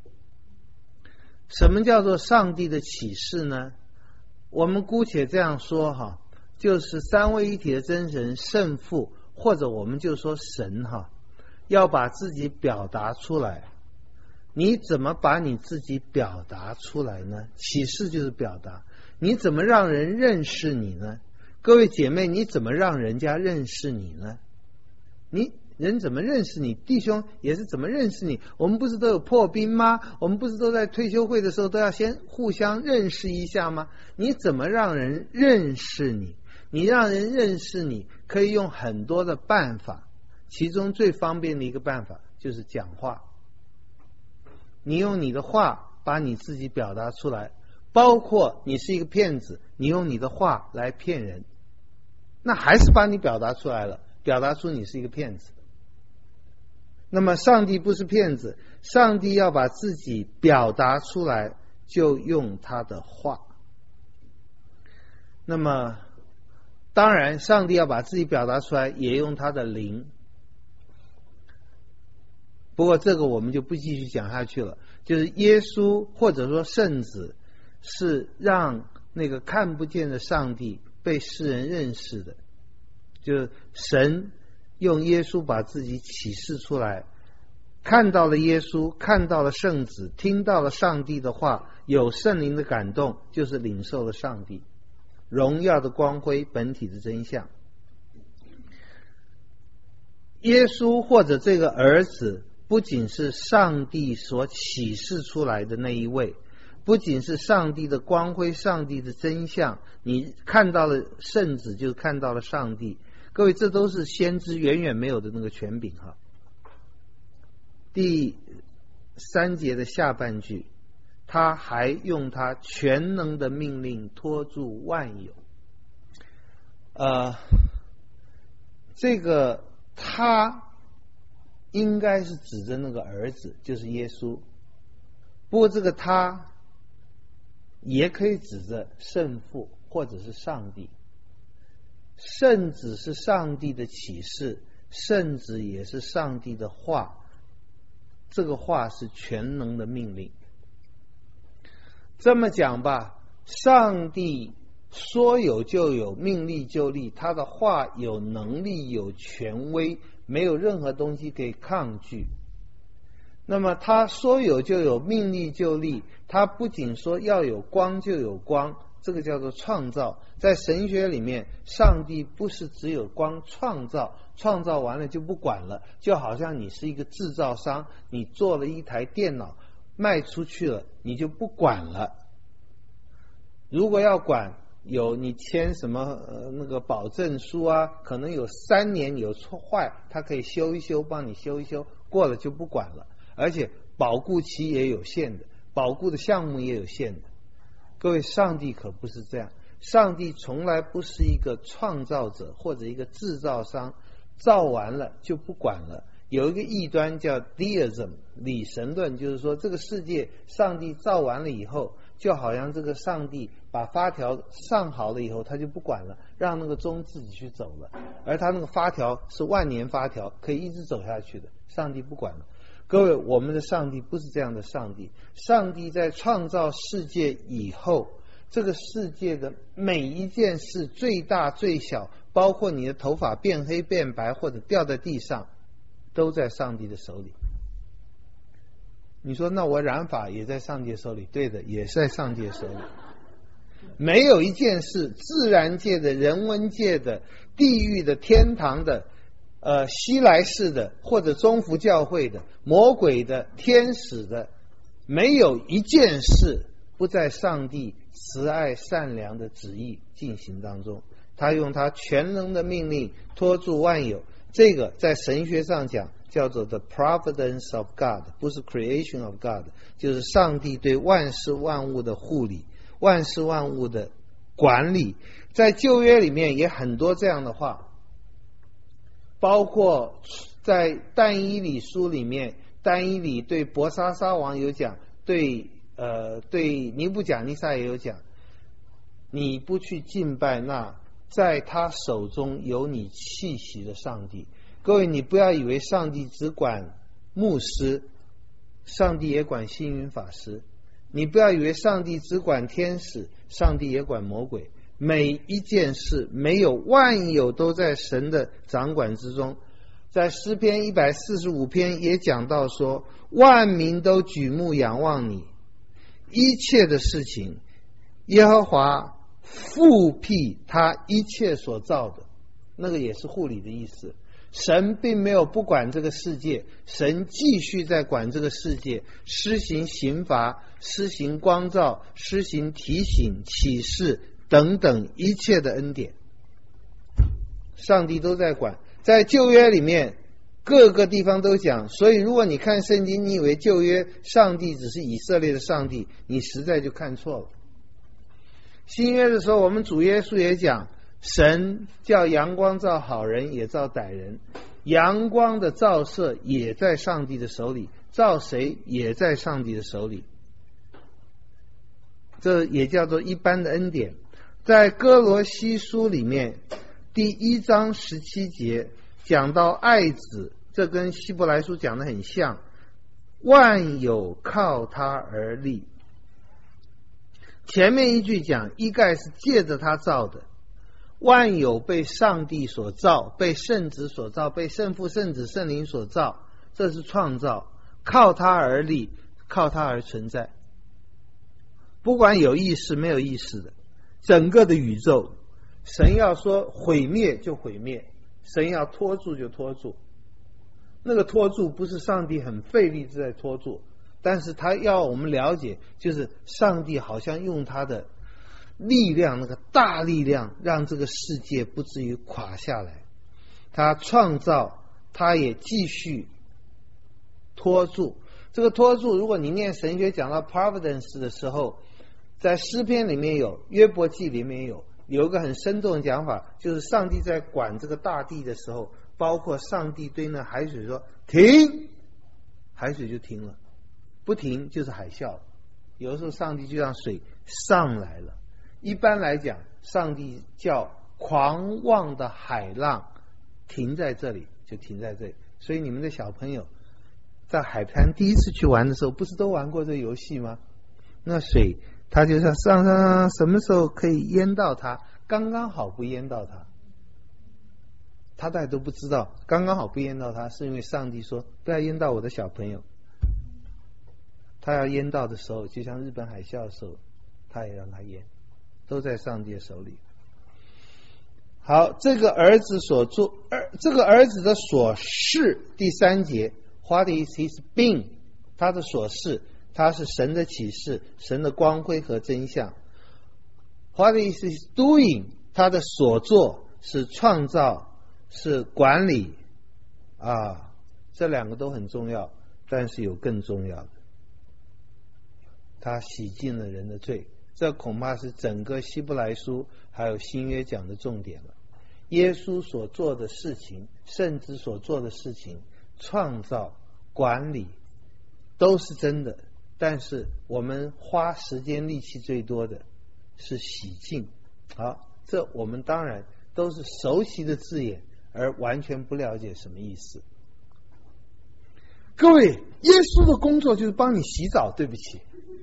什么叫做上帝的启示呢？我们姑且这样说就是三位一体的真神圣父，或者我们就说神要把自己表达出来。你怎么把你自己表达出来呢？启示就是表达。你怎么让人认识你呢？各位姐妹，你怎么让人家认识你呢？人怎么认识你？弟兄也是怎么认识你？我们不是都有破冰吗？我们不是都在退休会的时候都要先互相认识一下吗？你怎么让人认识你？你让人认识你可以用很多的办法，其中最方便的一个办法就是讲话。你用你的话把你自己表达出来，包括你是一个骗子，你用你的话来骗人，那还是把你表达出来了，表达出你是一个骗子。那么上帝不是骗子，上帝要把自己表达出来，就用他的话。那么当然上帝要把自己表达出来，也用他的灵。不过这个我们就不继续讲下去了。就是耶稣或者说圣子是让那个看不见的上帝被世人认识的，就是神用耶稣把自己启示出来，看到了耶稣，看到了圣子，听到了上帝的话，有圣灵的感动，就是领受了上帝荣耀的光辉，本体的真相。耶稣或者这个儿子不仅是上帝所启示出来的那一位，不仅是上帝的光辉，上帝的真相，你看到了圣子就看到了上帝。各位，这都是先知远远没有的那个权柄第3节的下半句，他还用他全能的命令托住万有。这个他应该是指着那个儿子，就是耶稣。不过这个他也可以指着圣父或者是上帝。圣子是上帝的启示，圣子也是上帝的话，这个话是全能的命令。这么讲吧，上帝说有就有，命立就立，他的话有能力有权威，没有任何东西可以抗拒。那么他说有就有，命立就立，他不仅说要有光就有光，这个叫做创造。在神学里面，上帝不是只有光创造，创造完了就不管了，就好像你是一个制造商，你做了一台电脑卖出去了，你就不管了。如果要管，有你签什么那个保证书啊，可能有3年，有错坏他可以修一修，帮你修一修，过了就不管了。而且保固期也有限的，保固的项目也有限的。各位，上帝可不是这样，上帝从来不是一个创造者或者一个制造商，造完了就不管了。有一个异端叫 Deism 理神论，就是说这个世界上帝造完了以后，就好像这个上帝把发条上好了以后他就不管了，让那个钟自己去走了，而他那个发条是万年发条，可以一直走下去的，上帝不管了。各位，我们的上帝不是这样的上帝。上帝在创造世界以后，这个世界的每一件事，最大最小，包括你的头发变黑变白或者掉在地上，都在上帝的手里。你说那我染发也在上帝的手里？对的，也是在上帝的手里。 没有一件事，自然界的、人文界的、地狱的、天堂的、西来世的，或者中福教会的、魔鬼的、天使的，没有一件事不在上帝慈爱善良的旨意进行当中。他用他全能的命令托住万有，这个在神学上讲叫做 the providence of God， 不是 creation of God， 就是上帝对万事万物的护理，万事万物的管理。在旧约里面也很多这样的话，包括在但以理书里面，但以理对伯沙撒王有讲，对尼布甲尼撒也有讲，你不去敬拜那在他手中有你气息的上帝。各位，你不要以为上帝只管牧师，上帝也管星云法师。你不要以为上帝只管天使，上帝也管魔鬼。每一件事，没有万有都在神的掌管之中。在诗篇145篇也讲到说，万民都举目仰望你，一切的事情耶和华复辟他一切所造的，那个也是护理的意思。神并没有不管这个世界，神继续在管这个世界，施行刑罚，施行光照，施行提醒、启示等等一切的恩典，上帝都在管。在旧约里面各个地方都讲，所以如果你看圣经，你以为旧约上帝只是以色列的上帝，你实在就看错了。新约的时候，我们主耶稣也讲，神叫阳光照好人也照歹人，阳光的照射也在上帝的手里，照谁也在上帝的手里，这也叫做一般的恩典。在哥罗西书里面第1章17节讲到爱子，这跟希伯来书讲的很像，万有靠他而立。前面一句讲一概是借着他造的，万有被上帝所造，被圣子所造，被圣父圣子圣灵所造，这是创造，靠他而立，靠他而存在。不管有意识没有意识的，整个的宇宙，神要说毁灭就毁灭，神要拖住就拖住。那个拖住不是上帝很费力在拖住，但是他要我们了解，就是上帝好像用他的力量，那个大力量，让这个世界不至于垮下来。他创造，他也继续拖住。这个拖住，如果你念神学讲到 providence 的时候，在诗篇里面有，约伯记里面有一个很生动的讲法，就是上帝在管这个大地的时候，包括上帝对那海水说停，海水就停了，不停就是海啸。有的时候上帝就让水上来了。一般来讲，上帝叫狂妄的海浪停在这里就停在这里。所以你们的小朋友在海滩第一次去玩的时候，不是都玩过这个游戏吗？那水它就像上，什么时候可以淹到它，刚刚好不淹到它，他大家都不知道，刚刚好不淹到他，是因为上帝说不要淹到我的小朋友。他要淹到的时候，就像日本海啸的时候，他也让他淹，都在上帝的手里。好，这个儿子所做，这个儿子的所事，第3节 ，What is his being？ 他的所事，他是神的启示，神的光辉和真相。What is his doing？ 他的所做是创造，是管理啊，这两个都很重要，但是有更重要的，他洗净了人的罪。这恐怕是整个希伯来书还有新约讲的重点了。耶稣所做的事情，甚至所做的事情，创造、管理都是真的，但是我们花时间力气最多的是洗净。好，这我们当然都是熟悉的字眼，而完全不了解什么意思。各位，耶稣的工作就是帮你洗澡，对不起，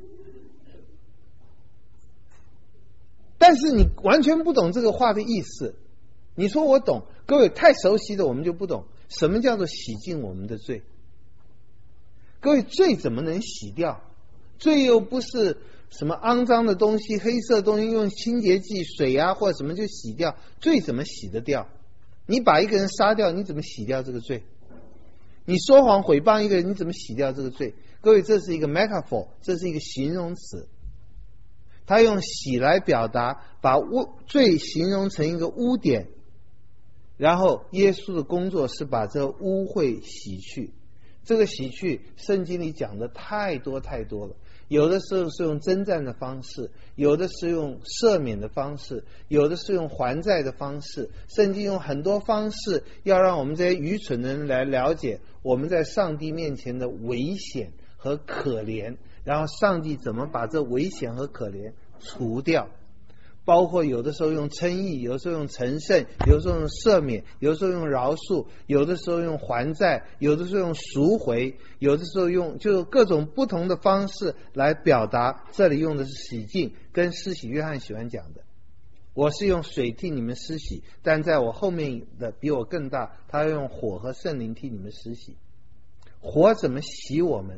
但是你完全不懂这个话的意思。你说我懂，各位太熟悉的我们就不懂什么叫做洗净我们的罪。各位，罪怎么能洗掉？罪又不是什么肮脏的东西、黑色的东西用清洁剂、水啊或者什么就洗掉，罪怎么洗得掉？你把一个人杀掉，你怎么洗掉这个罪？你说谎诽谤一个人，你怎么洗掉这个罪？各位，这是一个 metaphor， 这是一个形容词，他用洗来表达，把罪形容成一个污点，然后耶稣的工作是把这污秽洗去。这个洗去圣经里讲的太多太多了，有的时候是用征战的方式，有的是用赦免的方式，有的是用还债的方式。圣经用很多方式要让我们这些愚蠢的人来了解我们在上帝面前的危险和可怜，然后上帝怎么把这危险和可怜除掉，包括有的时候用称义，有的时候用成圣，有的时候用赦免，有的时候用饶恕，有的时候用还债，有的时候用赎回，有的时候用就是各种不同的方式来表达。这里用的是洗净，跟施洗约翰喜欢讲的，我是用水替你们施洗，但在我后面的比我更大，他要用火和圣灵替你们施洗。火怎么洗我们？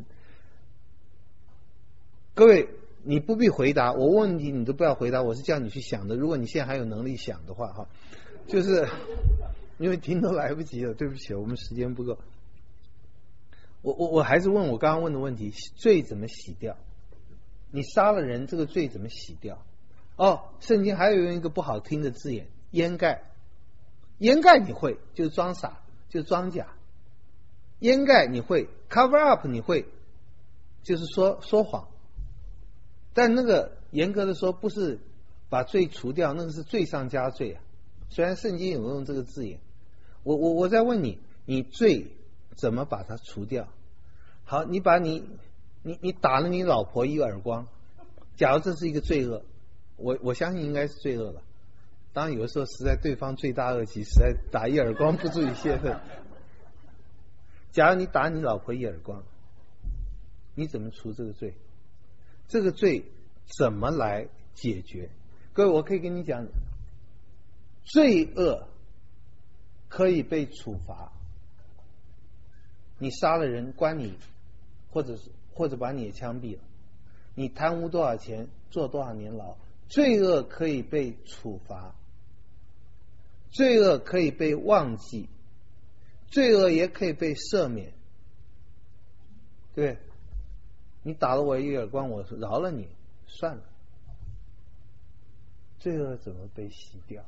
各位你不必回答，我问你你都不要回答，我是叫你去想的。如果你现在还有能力想的话哈，就是因为听都来不及了，对不起，我们时间不够。我还是问我刚刚问的问题，罪怎么洗掉？你杀了人，这个罪怎么洗掉？圣经还有用一个不好听的字眼，掩盖。掩盖你会，就是装傻，就是装假。掩盖你会 ，cover up 你会，就是说谎。但那个严格的说，不是把罪除掉，那个是罪上加罪啊。虽然圣经有用这个字眼，我在问你，你罪怎么把它除掉？好，你把你打了你老婆一耳光，假如这是一个罪恶，我相信应该是罪恶了。当然有的时候实在对方罪大恶极，实在打一耳光不足以泄愤。假如你打你老婆一耳光，你怎么除这个罪？这个罪怎么来解决？各位，我可以跟你讲，罪恶可以被处罚。你杀了人，关你，或者把你也枪毙了。你贪污多少钱，坐多少年牢，罪恶可以被处罚，罪恶可以被忘记，罪恶也可以被赦免，对不对？你打了我一耳光，我饶了你，算了。罪恶怎么被洗掉？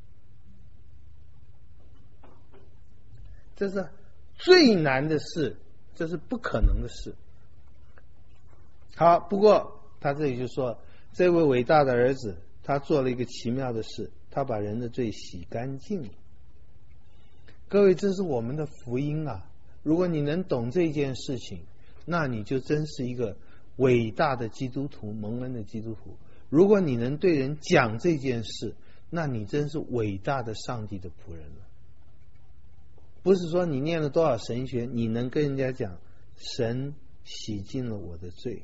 这是最难的事，这是不可能的事。好，不过他这里就说，这位伟大的儿子，他做了一个奇妙的事，他把人的罪洗干净了。各位，这是我们的福音啊！如果你能懂这件事情，那你就真是一个伟大的基督徒，蒙恩的基督徒。如果你能对人讲这件事，那你真是伟大的上帝的仆人了。不是说你念了多少神学，你能跟人家讲神洗净了我的罪。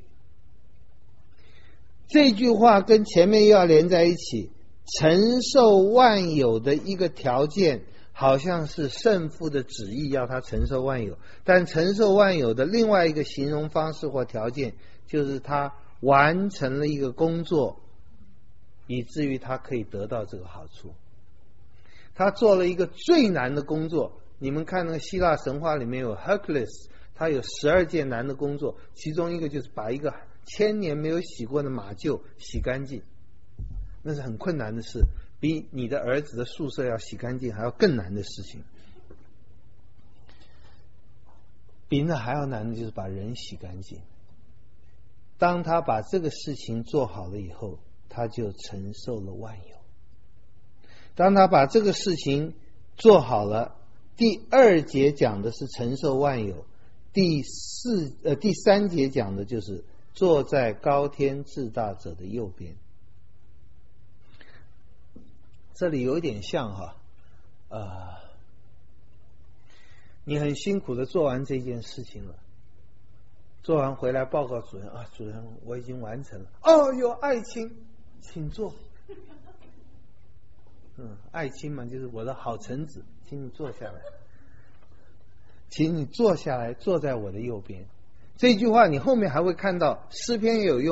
这句话跟前面又要连在一起，承受万有的一个条件好像是圣父的旨意要他承受万有，但承受万有的另外一个形容方式或条件就是他完成了一个工作，以至于他可以得到这个好处。他做了一个最难的工作，你们看那个希腊神话里面有 Hercules， 他有12件难的工作，其中一个就是把一个1000年没有洗过的马厩洗干净，那是很困难的事，比你的儿子的宿舍要洗干净还要更难的事情。比那还要难的就是把人洗干净。当他把这个事情做好了以后，他就承受了万有。当他把这个事情做好了，第2节讲的是承受万有，第3节讲的就是坐在高天至大者的右边。这里有点像你很辛苦的做完这件事情了，做完回来报告主任啊，主任我已经完成了。有爱卿，请坐。爱卿嘛，就是我的好臣子，请你坐下来，请你坐下来，坐在我的右边。这句话你后面还会看到，诗篇也有用，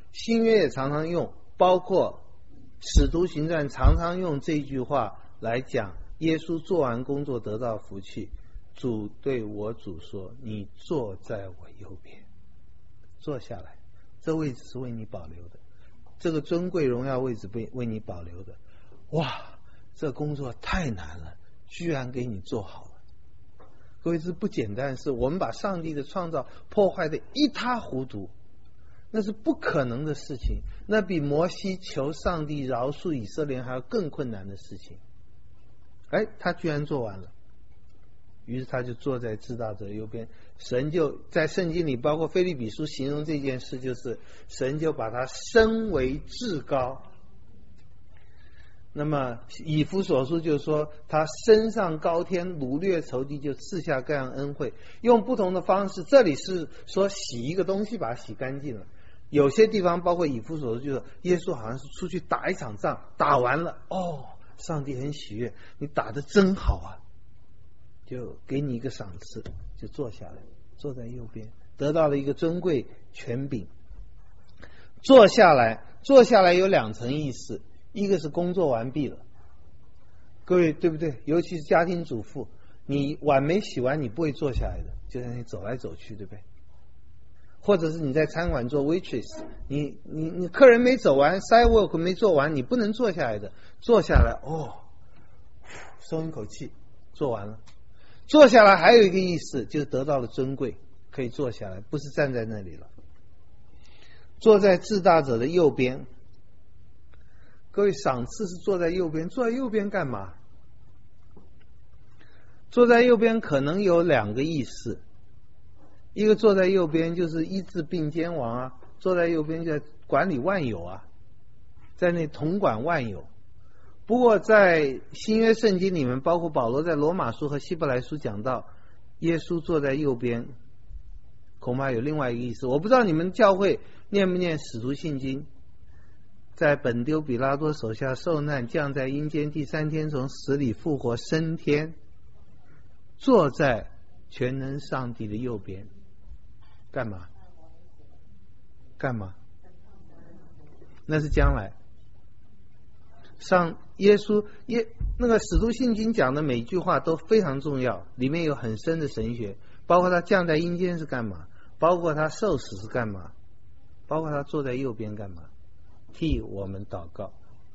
新约也常常用，包括使徒行传常常用这句话来讲耶稣做完工作得到福气。主对我主说，你坐在我右边，坐下来，这位置是为你保留的，这个尊贵荣耀位置为你保留的。哇，这工作太难了，居然给你做好了。各位，这不简单的事，我们把上帝的创造破坏的一塌糊涂，那是不可能的事情，那比摩西求上帝饶恕以色列人还要更困难的事情。他居然做完了，于是他就坐在至大者右边。神就在圣经里，包括腓立比书形容这件事，就是神就把他升为至高。那么以弗所书就说他升上高天，掳掠仇敌，就赐下各样恩惠，用不同的方式。这里是说洗一个东西把它洗干净了，有些地方包括以弗所书就说耶稣好像是出去打一场仗，打完了，上帝很喜悦，你打得真好啊，就给你一个赏赐，就坐下来，坐在右边，得到了一个尊贵权柄。坐下来有两层意思，一个是工作完毕了，各位对不对？尤其是家庭主妇，你碗没洗完你不会坐下来的，就在那里走来走去，对不对？或者是你在餐馆做 waitress， 你客人没走完 side work 没做完，你不能坐下来的，坐下来松一口气，做完了。坐下来还有一个意思，就是得到了尊贵，可以坐下来，不是站在那里了。坐在至大者的右边，各位，赏赐是坐在右边，坐在右边干嘛？坐在右边可能有两个意思，一个坐在右边就是医治并肩王啊，坐在右边就管理万有啊，在那统管万有。不过在新约圣经里面，包括保罗在罗马书和希伯来书讲到耶稣坐在右边，恐怕有另外一个意思。我不知道你们教会念不念使徒信经，在本丢比拉多手下受难，降在阴间，第三天从死里复活，升天，坐在全能上帝的右边，干嘛？那是将来。耶稣那个使徒信经讲的每句话都非常重要，里面有很深的神学，包括他降在阴间是干嘛，包括他受死是干嘛，包括他坐在右边干嘛，替我们祷告。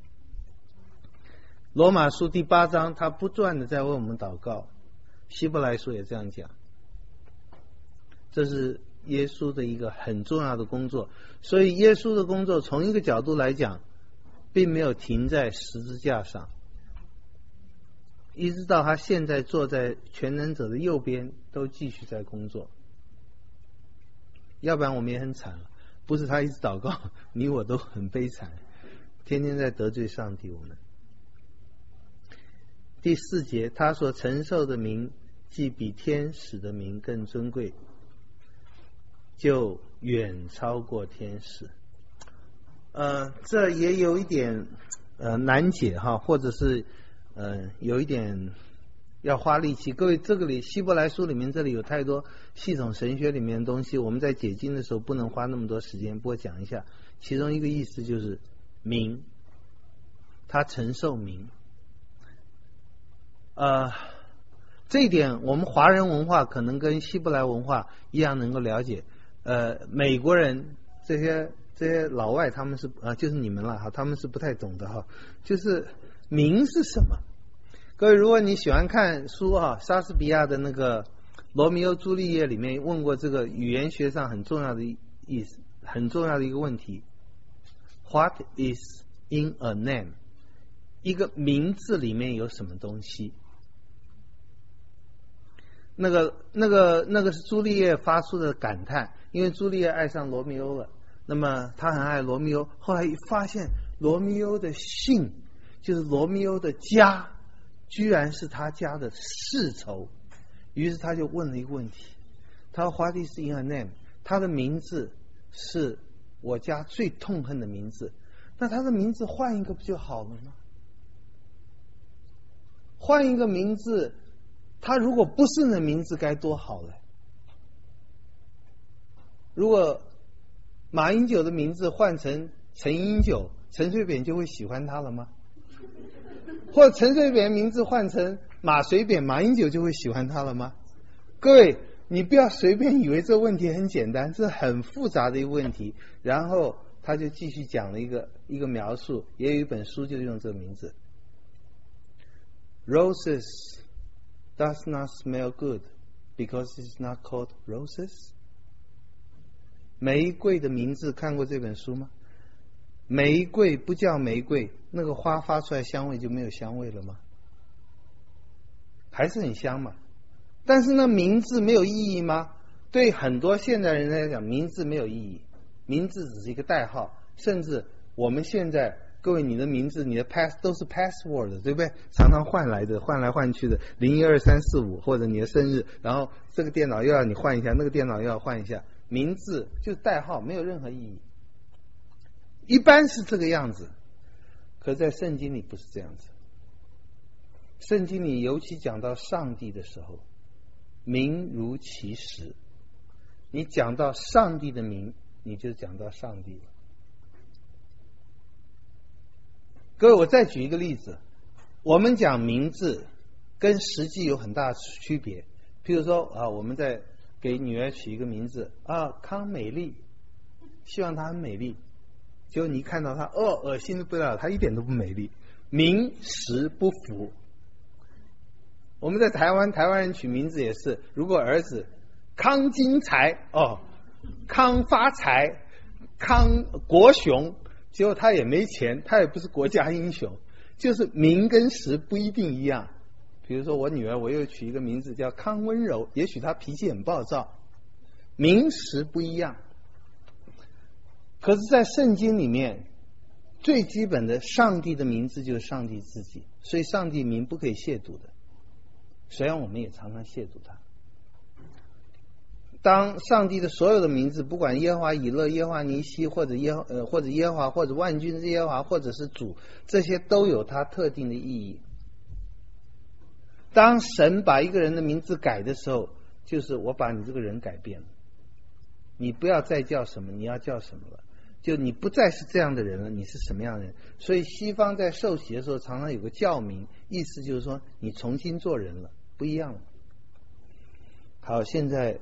罗马书第8章他不断的在为我们祷告，希伯来书也这样讲，这是耶稣的一个很重要的工作。所以耶稣的工作从一个角度来讲并没有停在十字架上，一直到他现在坐在全能者的右边都继续在工作。要不然我们也很惨了，不是他一直祷告，你我都很悲惨，天天在得罪上帝。我们第4节，他所承受的名既比天使的名更尊贵，就远超过天使。这也有一点难解哈，或者是有一点要花力气。各位，这个里希伯来书里面这里有太多系统神学里面的东西，我们在解经的时候不能花那么多时间，不过讲一下。其中一个意思就是名，他承受名。这一点我们华人文化可能跟希伯来文化一样能够了解。美国人这些老外他们是就是你们了哈，他们是不太懂的哈。就是名是什么？各位，如果你喜欢看书啊，莎士比亚的那个《罗密欧朱丽叶》里面问过这个语言学上很重要的意思，很重要的一个问题 ：What is in a name？ 一个名字里面有什么东西？那个是朱丽叶发出的感叹，因为朱丽叶爱上罗密欧了。那么他很爱罗密欧，后来发现罗密欧的姓就是罗密欧的家居然是他家的世仇，于是他就问了一个问题，他说 What is in a name？ 他的名字是我家最痛恨的名字，那他的名字换一个不就好了吗？换一个名字，他如果不是那名字该多好了。如果马英九的名字换成陈英九，陈水扁就会喜欢他了吗？或者陈水扁名字换成马水扁，马英九就会喜欢他了吗？各位，你不要随便以为这问题很简单，这很复杂的一个问题。然后他就继续讲了一个描述，也有一本书就用这个名字 Roses does not smell good because it's not called roses。 玫瑰的名字看过这本书吗？玫瑰不叫玫瑰，那个花发出来香味就没有香味了吗？还是很香嘛。但是那名字没有意义吗？对很多现代人来讲，名字没有意义，名字只是一个代号。甚至我们现在各位，你的名字你的 pass 都是 password， 对不对？常常换来的，换来换去的012345，或者你的生日，然后这个电脑又要你换一下，那个电脑又要换一下，名字就是代号，没有任何意义。一般是这个样子，可在圣经里不是这样子。圣经里尤其讲到上帝的时候，名如其实。你讲到上帝的名，你就讲到上帝了。各位，我再举一个例子，我们讲名字跟实际有很大的区别。譬如说我们在给女儿取一个名字康美丽，希望她很美丽，结果你一看到她恶心的不得了，她一点都不美丽，名实不符。我们在台湾人取名字也是，如果儿子康金财康发财康国雄，结果他也没钱，他也不是国家英雄，就是名跟实不一定一样。比如说我女儿，我又取一个名字叫康温柔，也许她脾气很暴躁，名实不一样。可是在圣经里面最基本的，上帝的名字就是上帝自己，所以上帝名不可以亵渎的，虽然我们也常常亵渎他。当上帝的所有的名字，不管耶和华以勒、耶和华尼西，或者耶和华，或者万军之耶和华，或者是主，这些都有它特定的意义。当神把一个人的名字改的时候，就是我把你这个人改变了，你不要再叫什么，你要叫什么了，就你不再是这样的人了，你是什么样的人。所以西方在受洗的时候常常有个教名，意思就是说你重新做人了，不一样了。好，现在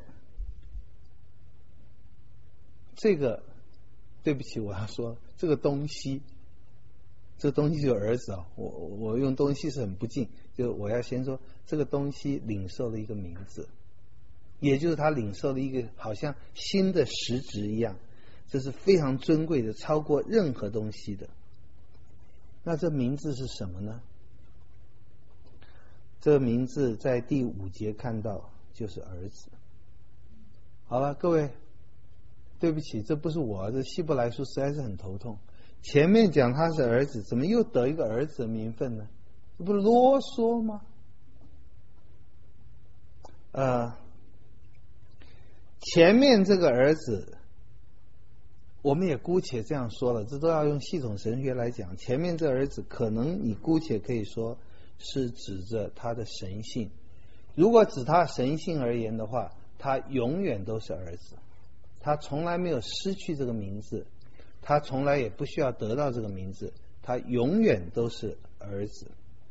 这个对不起，我要说这个东西就是儿子我用东西是很不敬，就我要先说这个东西领受了一个名字，也就是他领受了一个好像新的实质一样，这是非常尊贵的，超过任何东西的。那这名字是什么呢？这个名字在第5节看到，就是儿子。好了，各位，对不起，这不是我，这希伯来书实在是很头痛。前面讲他是儿子，怎么又得一个儿子的名分呢？这不啰嗦吗？前面这个儿子，我们也姑且这样说了，这都要用系统神学来讲。前面这儿子，可能你姑且可以说是指着他的神性。如果指他神性而言的话，他永远都是儿子，他从来没有失去这个名字，他从来也不需要得到这个名字，他永远都是儿子，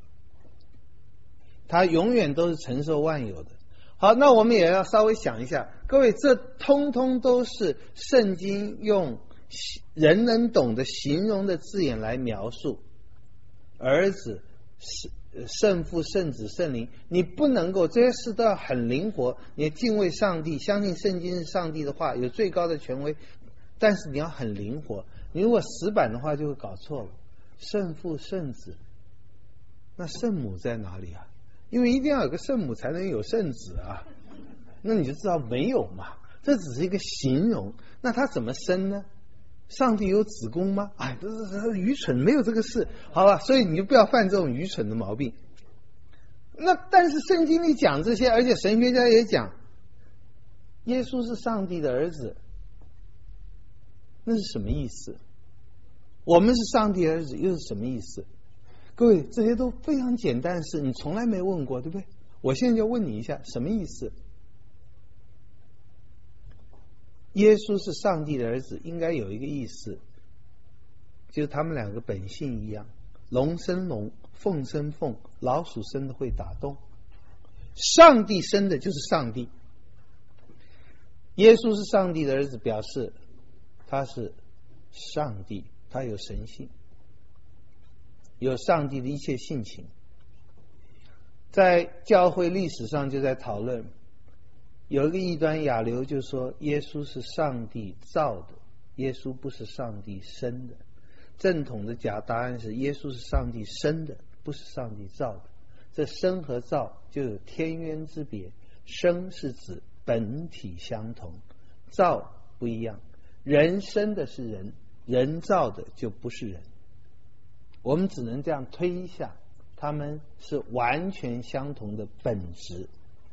他永远都是承受万有的。好，那我们也要稍微想一下，各位，这通通都是圣经用人能懂的形容的字眼来描述儿子、圣父、圣子、圣灵。你不能够，这些事都要很灵活，你敬畏上帝，相信圣经是上帝的话，有最高的权威，但是你要很灵活。你如果死板的话就会搞错了。圣父、圣子，那圣母在哪里啊？因为一定要有个圣母才能有圣子啊，那你就知道没有嘛，这只是一个形容。那他怎么生呢？上帝有子宫吗？这是愚蠢，没有这个事。好了，所以你就不要犯这种愚蠢的毛病。那但是圣经里讲这些，而且神学家也讲耶稣是上帝的儿子，那是什么意思？我们是上帝儿子又是什么意思？各位，这些都非常简单的事，你从来没问过，对不对？我现在就问你一下，什么意思？ 耶稣是上帝的儿子，应该有一个意思，就是他们两个本性一样，龙生龙，凤生凤，老鼠生的会打洞。上帝生的就是上帝，耶稣是上帝的儿子，表示他是上帝，他有神性，有上帝的一切性情。在教会历史上就在讨论，有一个异端亚流就说耶稣是上帝造的，耶稣不是上帝生的。正统的答案是耶稣是上帝生的，不是上帝造的。这生和造就有天渊之别，生是指本体相同，造不一样。人生的是人，人造的就不是人。我们只能这样推一下，他们是完全相同的本质。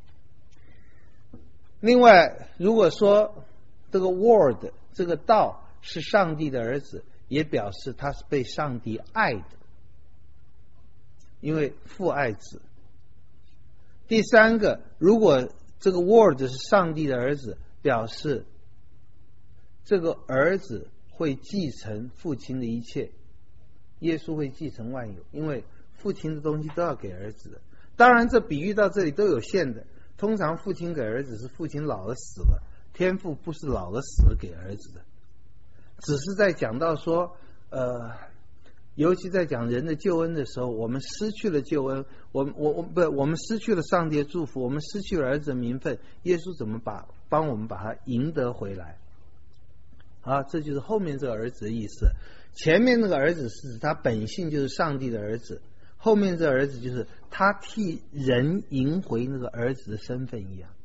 另外，如果说这个 word 这个道是上帝的儿子，也表示他是被上帝爱的，因为父爱子。第三个，如果这个 word 是上帝的儿子，表示这个儿子会继承父亲的一切，耶稣会继承万有，因为父亲的东西都要给儿子的。当然这比喻到这里都有限的，通常父亲给儿子是父亲老了死了，天父不是老了死了给儿子的，只是在讲到说尤其在讲人的救恩的时候，我们失去了救恩，我们失去了上帝的祝福，我们失去了儿子的名分，耶稣怎么帮我们把它赢得回来？这就是后面这个儿子的意思。前面那个儿子是指他本性就是上帝的儿子，后面这个儿子就是他替人赢回那个儿子的身份一样。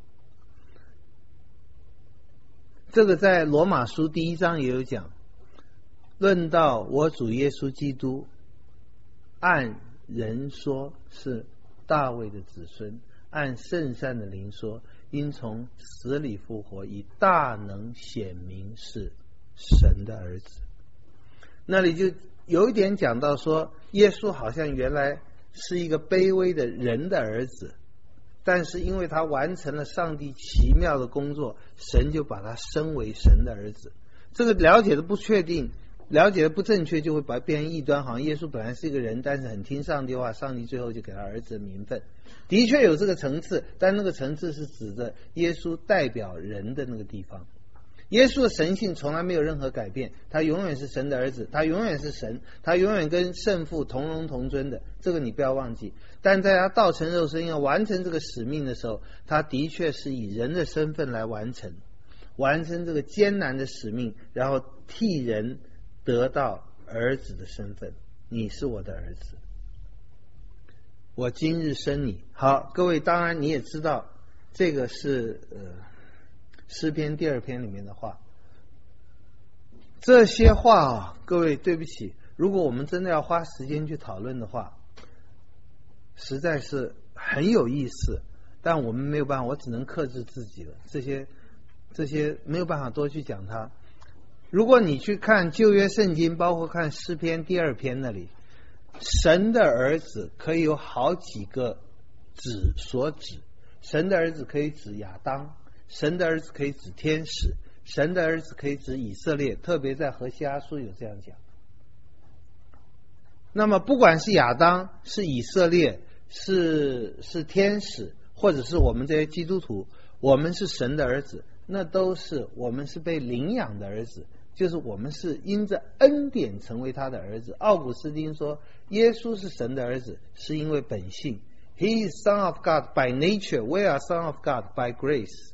这个在罗马书第1章也有讲，论到我主耶稣基督，按人说是大卫的子孙，按圣善的灵说，因从死里复活，以大能显明是神的儿子。那里就有一点讲到说，耶稣好像原来是一个卑微的人的儿子，但是因为他完成了上帝奇妙的工作，神就把他升为神的儿子。这个了解的不确定，了解的不正确，就会变成异端，好像耶稣本来是一个人，但是很听上帝话，上帝最后就给他儿子的名分。的确有这个层次，但那个层次是指着耶稣代表人的那个地方。耶稣的神性从来没有任何改变，他永远是神的儿子，他永远是神，他永远跟圣父同荣同尊的，这个你不要忘记。但在他道成肉身要完成这个使命的时候，他的确是以人的身份来完成这个艰难的使命，然后替人得到儿子的身份。你是我的儿子，我今日生你。好，各位当然你也知道这个是诗篇第2篇里面的话。这些话各位对不起，如果我们真的要花时间去讨论的话，实在是很有意思，但我们没有办法，我只能克制自己了，这些没有办法多去讲它。如果你去看旧约圣经，包括看诗篇第2篇那里，神的儿子可以有好几个所指。神的儿子可以指亚当，神的儿子可以指天使，神的儿子可以指以色列，特别在何西阿书有这样讲。那么不管是亚当，是以色列，是天使，或者是我们这些基督徒，我们是神的儿子，那都是我们是被领养的儿子，就是我们是因着恩典成为他的儿子。奥古斯丁说耶稣是神的儿子是因为本性， He is son of God by nature, we are son of God by grace。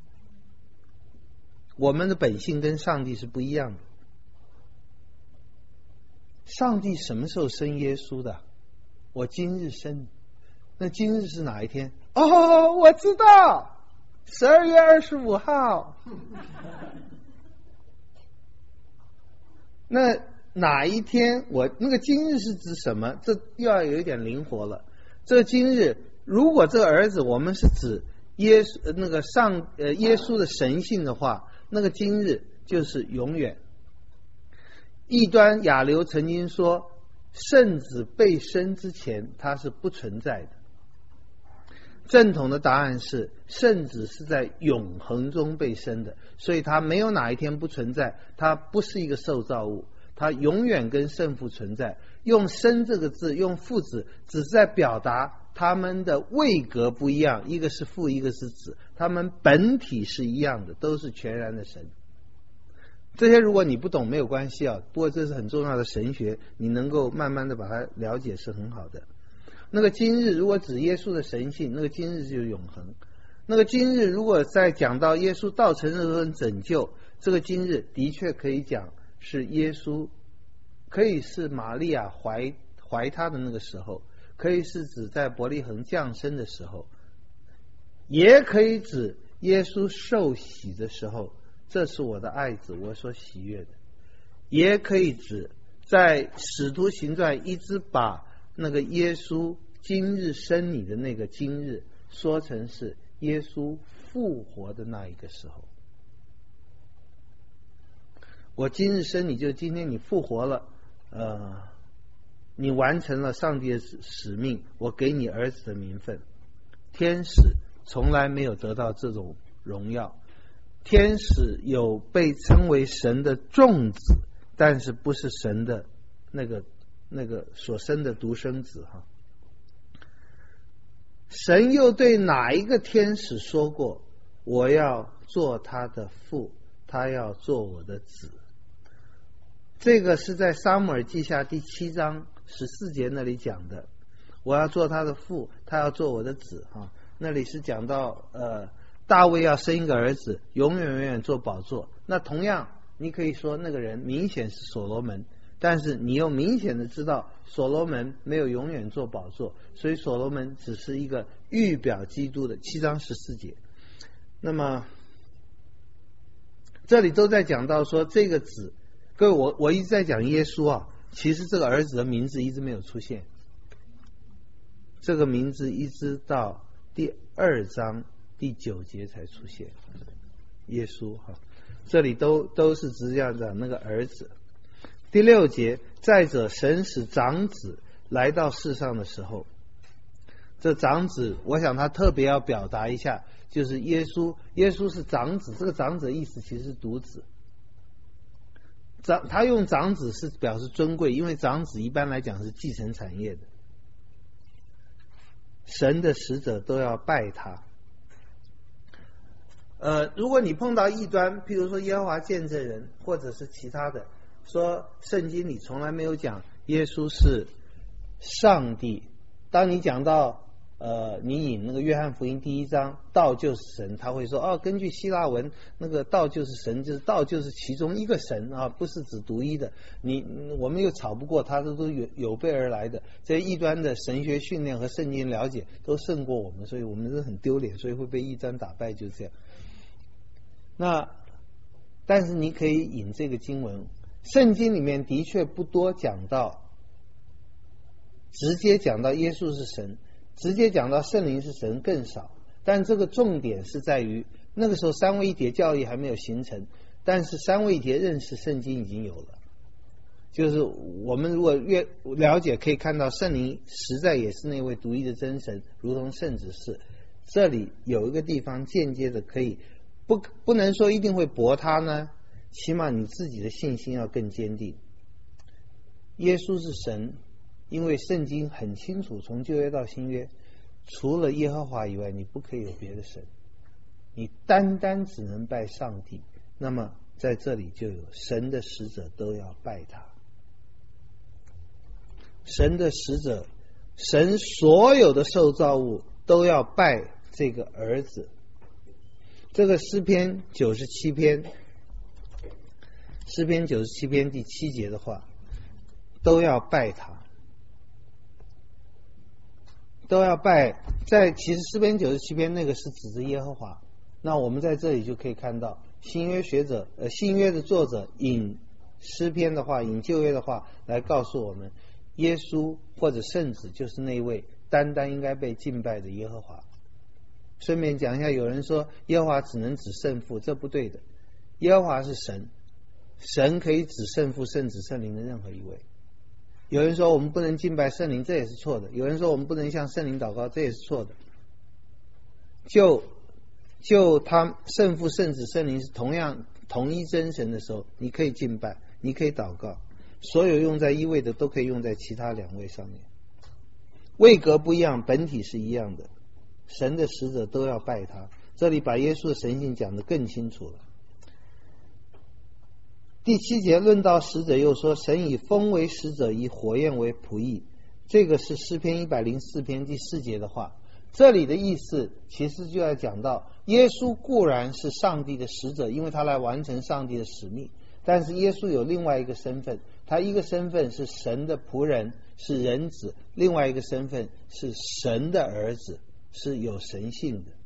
我们的本性跟上帝是不一样的。上帝什么时候生耶稣的？我今日生。那今日是哪一天？我知道，12月25号。那哪一天？那个今日是指什么？这又要有一点灵活了。这个今日，如果这个儿子我们是指耶稣耶稣的神性的话，那个今日就是永远。异端亚流曾经说，圣子被生之前他是不存在的。 正统的答案是圣子是在永恒中被生的，所以他没有哪一天不存在，他不是一个受造物，他永远跟圣父存在。用生这个字，用父子，只是在表达他们的位格不一样，一个是父，一个是子，他们本体是一样的，都是全然的神。这些如果你不懂没有关系啊，不过这是很重要的神学，你能够慢慢的把它了解是很好的。那个今日如果指耶稣的神性，那个今日就是永恒。那个今日如果在讲到耶稣道成肉身拯救，这个今日的确可以讲是耶稣，可以是玛利亚怀他的那个时候，可以是指在伯利恒降生的时候，也可以指耶稣受洗的时候，这是我的爱子，我所喜悦的，也可以指在使徒行传一直把那个耶稣今日生你的那个今日说成是耶稣复活的那一个时候。我今日生你，就今天你复活了，你完成了上帝的使命，我给你儿子的名分。天使从来没有得到这种荣耀，天使有被称为神的众子，但是不是神的那个所生的独生子哈。神又对哪一个天使说过，我要做他的父，他要做我的子？这个是在撒母耳记下第7章14节那里讲的，我要做他的父，他要做我的子哈。那里是讲到大卫要生一个儿子，永远做宝座。那同样你可以说那个人明显是所罗门，但是你又明显的知道所罗门没有永远做宝座，所以所罗门只是一个预表基督的。7章14节。那么这里都在讲到说这个子，各位我一直在讲耶稣啊，其实这个儿子的名字一直没有出现，这个名字一直到第2章第9节才出现，耶稣哈，这里都是直接讲那个儿子。第6节，再者神使长子来到世上的时候，这长子我想他特别要表达一下，就是耶稣是长子，这个长子的意思其实是独子，他用长子是表示尊贵，因为长子一般来讲是继承产业的，神的使者都要拜他。如果你碰到异端，譬如说耶和华见证人或者是其他的，说圣经里从来没有讲耶稣是上帝，当你讲到你引那个约翰福音第1章道就是神，他会说根据希腊文那个道就是神，就是道就是其中一个神啊，不是指独一的。我们又吵不过他，这都有备而来的。这些异端的神学训练和圣经了解都胜过我们，所以我们是很丢脸，所以会被异端打败，就是这样。那但是你可以引这个经文，圣经里面的确不多讲到，直接讲到耶稣是神，直接讲到圣灵是神更少，但这个重点是在于那个时候三位一体教义还没有形成，但是三位一体认识圣经已经有了。就是我们如果越了解，可以看到圣灵实在也是那位独一的真神，如同圣子是。这里有一个地方间接的可以不能说一定会驳他呢，起码你自己的信心要更坚定。耶稣是神，因为圣经很清楚，从旧约到新约，除了耶和华以外，你不可以有别的神，你单单只能拜上帝。那么在这里就有神的使者都要拜他，神的使者，神所有的受造物都要拜这个儿子。这个诗篇97篇第7节的话，都要拜他，都要拜。其实诗篇97篇那个是指着耶和华。那我们在这里就可以看到新约的作者引诗篇的话，引旧约的话来告诉我们，耶稣或者圣子就是那位单单应该被敬拜的耶和华。顺便讲一下，有人说耶和华只能指圣父，这不对的。耶和华是神，神可以指圣父、圣子、圣灵的任何一位。有人说我们不能敬拜圣灵，这也是错的。有人说我们不能向圣灵祷告，这也是错的。 就他圣父、圣子、圣灵是同一真神的时候，你可以敬拜，你可以祷告，所有用在一位的都可以用在其他两位上面。位格不一样，本体是一样的，神的使者都要拜他。这里把耶稣的神性讲得更清楚了。第7节论到使者，又说神以风为使者，以火焰为仆役。这个是诗篇104篇第4节的话。这里的意思其实就要讲到，耶稣固然是上帝的使者，因为他来完成上帝的使命，但是耶稣有另外一个身份，他一个身份是神的仆人，是人子，另外一个身份是神的儿子，是有神性的。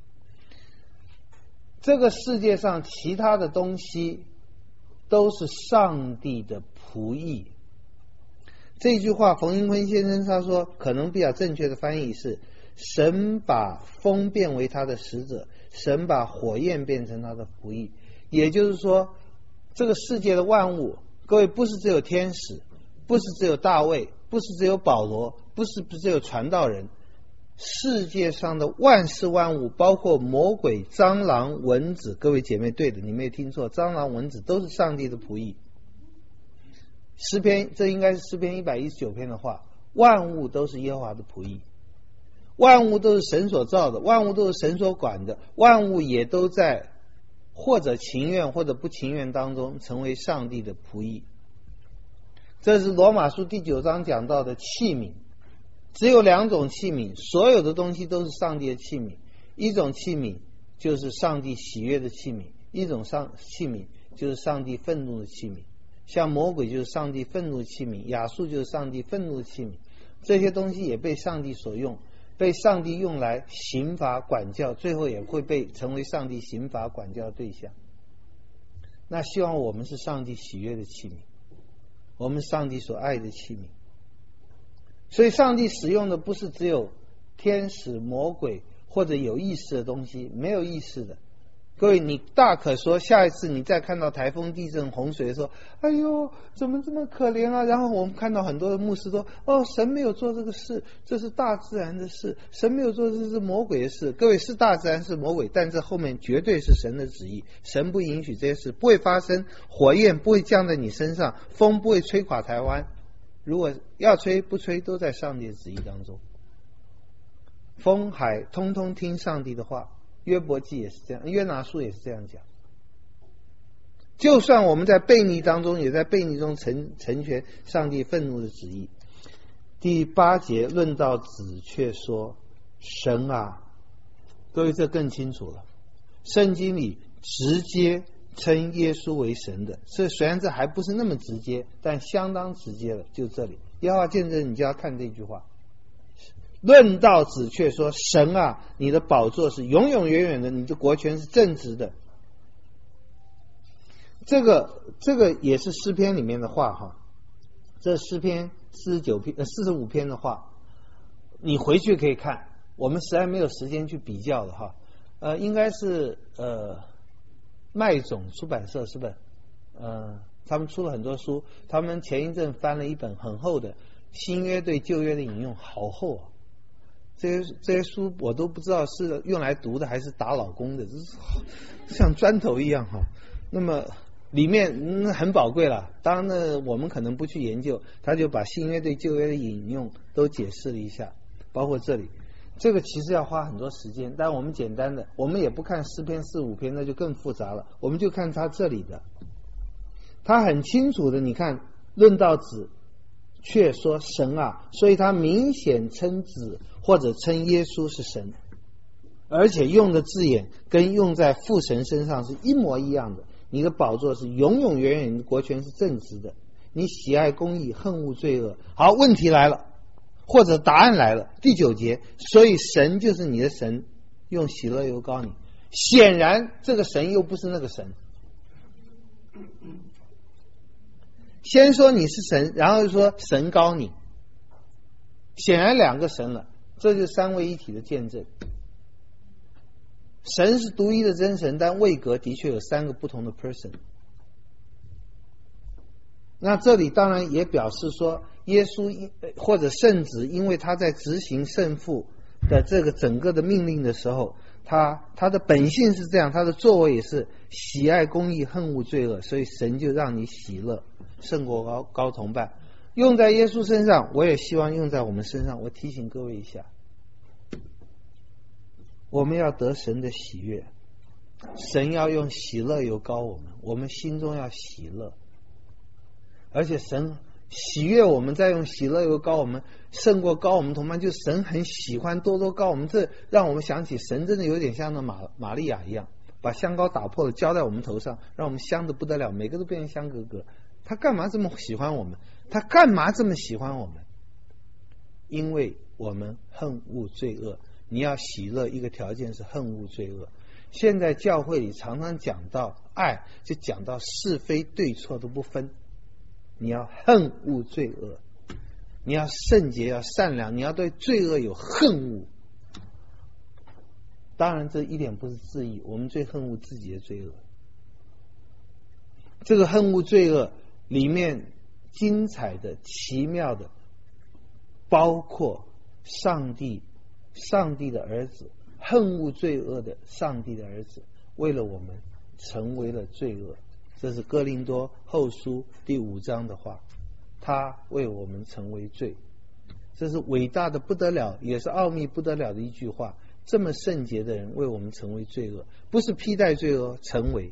这个世界上其他的东西都是上帝的仆役。这句话冯英坤先生他说可能比较正确的翻译是，神把风变为他的使者，神把火焰变成他的仆役。也就是说，这个世界的万物，各位不是只有天使，不是只有大卫，不是只有保罗，不是只有传道人，世界上的万事万物，包括魔鬼、蟑螂、蚊子，各位姐妹，对的，你没有听错，蟑螂、蚊子都是上帝的仆役。诗篇，这应该是诗篇119篇的话，万物都是耶和华的仆役，万物都是神所造的，万物都是神所管的，万物也都在或者情愿或者不情愿当中成为上帝的仆役。这是罗马书第9章讲到的器皿，只有2种器皿，所有的东西都是上帝的器皿。一种器皿就是上帝喜悦的器皿，一种器皿就是上帝愤怒的器皿。像魔鬼就是上帝愤怒的器皿，亚述就是上帝愤怒的器皿，这些东西也被上帝所用，被上帝用来刑罚管教，最后也会被成为上帝刑罚管教的对象。那希望我们是上帝喜悦的器皿，我们是上帝所爱的器皿。所以上帝使用的不是只有天使、魔鬼或者有意识的东西，没有意识的。各位，你大可说下一次你再看到台风、地震、洪水的时候，哎呦怎么这么可怜啊，然后我们看到很多的牧师说，哦，神没有做这个事，这是大自然的事，神没有做这是魔鬼的事。各位，是大自然是魔鬼，但这后面绝对是神的旨意，神不允许这些事，不会发生，火焰不会降在你身上，风不会吹垮台湾，如果要吹不吹都在上帝的旨意当中，风海通通听上帝的话。约伯记也是这样，约拿书也是这样讲。就算我们在悖逆当中，也在悖逆中成全上帝愤怒的旨意。第8节论到子，却说神啊，各位这更清楚了。圣经里直接称耶稣为神的，虽然这还不是那么直接，但相当直接了。就这里，耶和华见证，你就要看这句话。论到子，却说神啊，你的宝座是永永远远的，你的国权是正直的。这个也是诗篇里面的话哈，这诗篇45篇的话，你回去可以看，我们实在没有时间去比较了哈。应该是麦种出版社是不是？他们出了很多书，他们前一阵翻了一本很厚的新约对旧约的引用，好厚啊！这些书我都不知道是用来读的还是打老公的，这是像砖头一样哈。那么里面很宝贵了，当然呢我们可能不去研究，他就把新约对旧约的引用都解释了一下，包括这里。这个其实要花很多时间，但我们简单的，我们也不看诗篇45篇，那就更复杂了，我们就看他这里的，他很清楚的，你看论到子却说神啊，所以他明显称子或者称耶稣是神，而且用的字眼跟用在父神身上是一模一样的。你的宝座是永永远远，你的国权是正直的，你喜爱公义，恨恶罪恶。好，问题来了，或者答案来了。第9节，所以神就是你的神，用喜乐油膏你。显然这个神又不是那个神，先说你是神，然后说神膏你，显然2个神了，这就是三位一体的见证。神是独一的真神，但位格的确有3个不同的 person。 那这里当然也表示说，耶稣或者圣子，因为他在执行圣父的这个整个的命令的时候，他的本性是这样，他的作为也是喜爱公义，恨恶罪恶，所以神就让你喜乐胜过高同伴。用在耶稣身上，我也希望用在我们身上。我提醒各位一下，我们要得神的喜悦，神要用喜乐油膏我们，我们心中要喜乐，而且神喜悦我们，再用喜乐油膏我们，胜过膏我们同伴，就神很喜欢多多膏我们。这让我们想起神真的有点像那玛利亚一样，把香膏打破了浇在我们头上，让我们香的不得了，每个都变成香格格。他干嘛这么喜欢我们？他干嘛这么喜欢我们？因为我们恨恶罪恶。你要喜乐，一个条件是恨恶罪恶。现在教会里常常讲到爱，就讲到是非对错都不分。你要恨恶罪恶，你要圣洁，要善良，你要对罪恶有恨恶。当然这一点不是自义，我们最恨恶自己的罪恶。这个恨恶罪恶里面精彩的奇妙的包括上帝的儿子，恨恶罪恶的上帝的儿子为了我们成为了罪恶。这是哥林多后书第5章的话，他为我们成为罪。这是伟大的不得了，也是奥秘不得了的一句话。这么圣洁的人为我们成为罪恶，不是披戴罪恶，成为。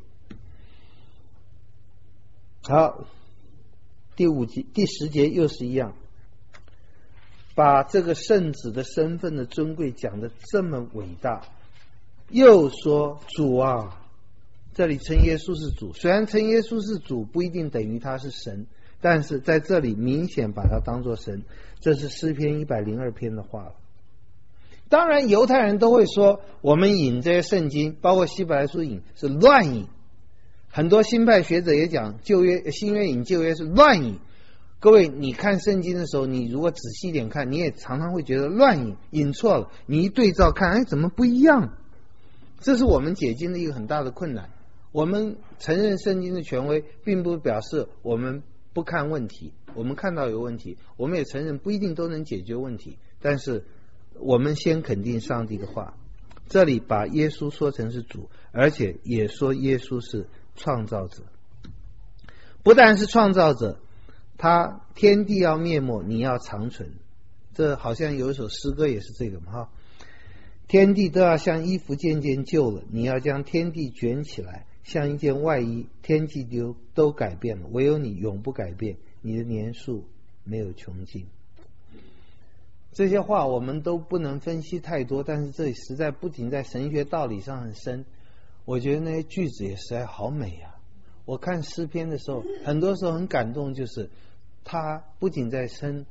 好，第10节又是一样，把这个圣子的身份的尊贵讲得这么伟大。又说主啊，这里称耶稣是主，虽然称耶稣是主不一定等于他是神，但是在这里明显把他当作神。这是诗篇102篇的话了。当然犹太人都会说，我们引这些圣经，包括希伯来书引是乱引。很多新派学者也讲新约引旧约是乱引。各位你看圣经的时候，你如果仔细一点看，你也常常会觉得乱引错了，你一对照看，怎么不一样？这是我们解经的一个很大的困难。我们承认圣经的权威，并不表示我们不看问题，我们看到有问题，我们也承认不一定都能解决问题，但是我们先肯定上帝的话。这里把耶稣说成是主，而且也说耶稣是创造者。不但是创造者，他天地要灭没，你要长存。这好像有一首诗歌也是这个嘛哈。天地都要像衣服渐渐旧了，你要将天地卷起来，像一件外衣，天地都改变了，唯有你永不改变，你的年数没有穷尽。这些话我们都不能分析太多，但是这里实在不仅在神学道理上很深，我觉得那些句子也实在好美啊。我看诗篇的时候，很多时候很感动，就是他不仅在神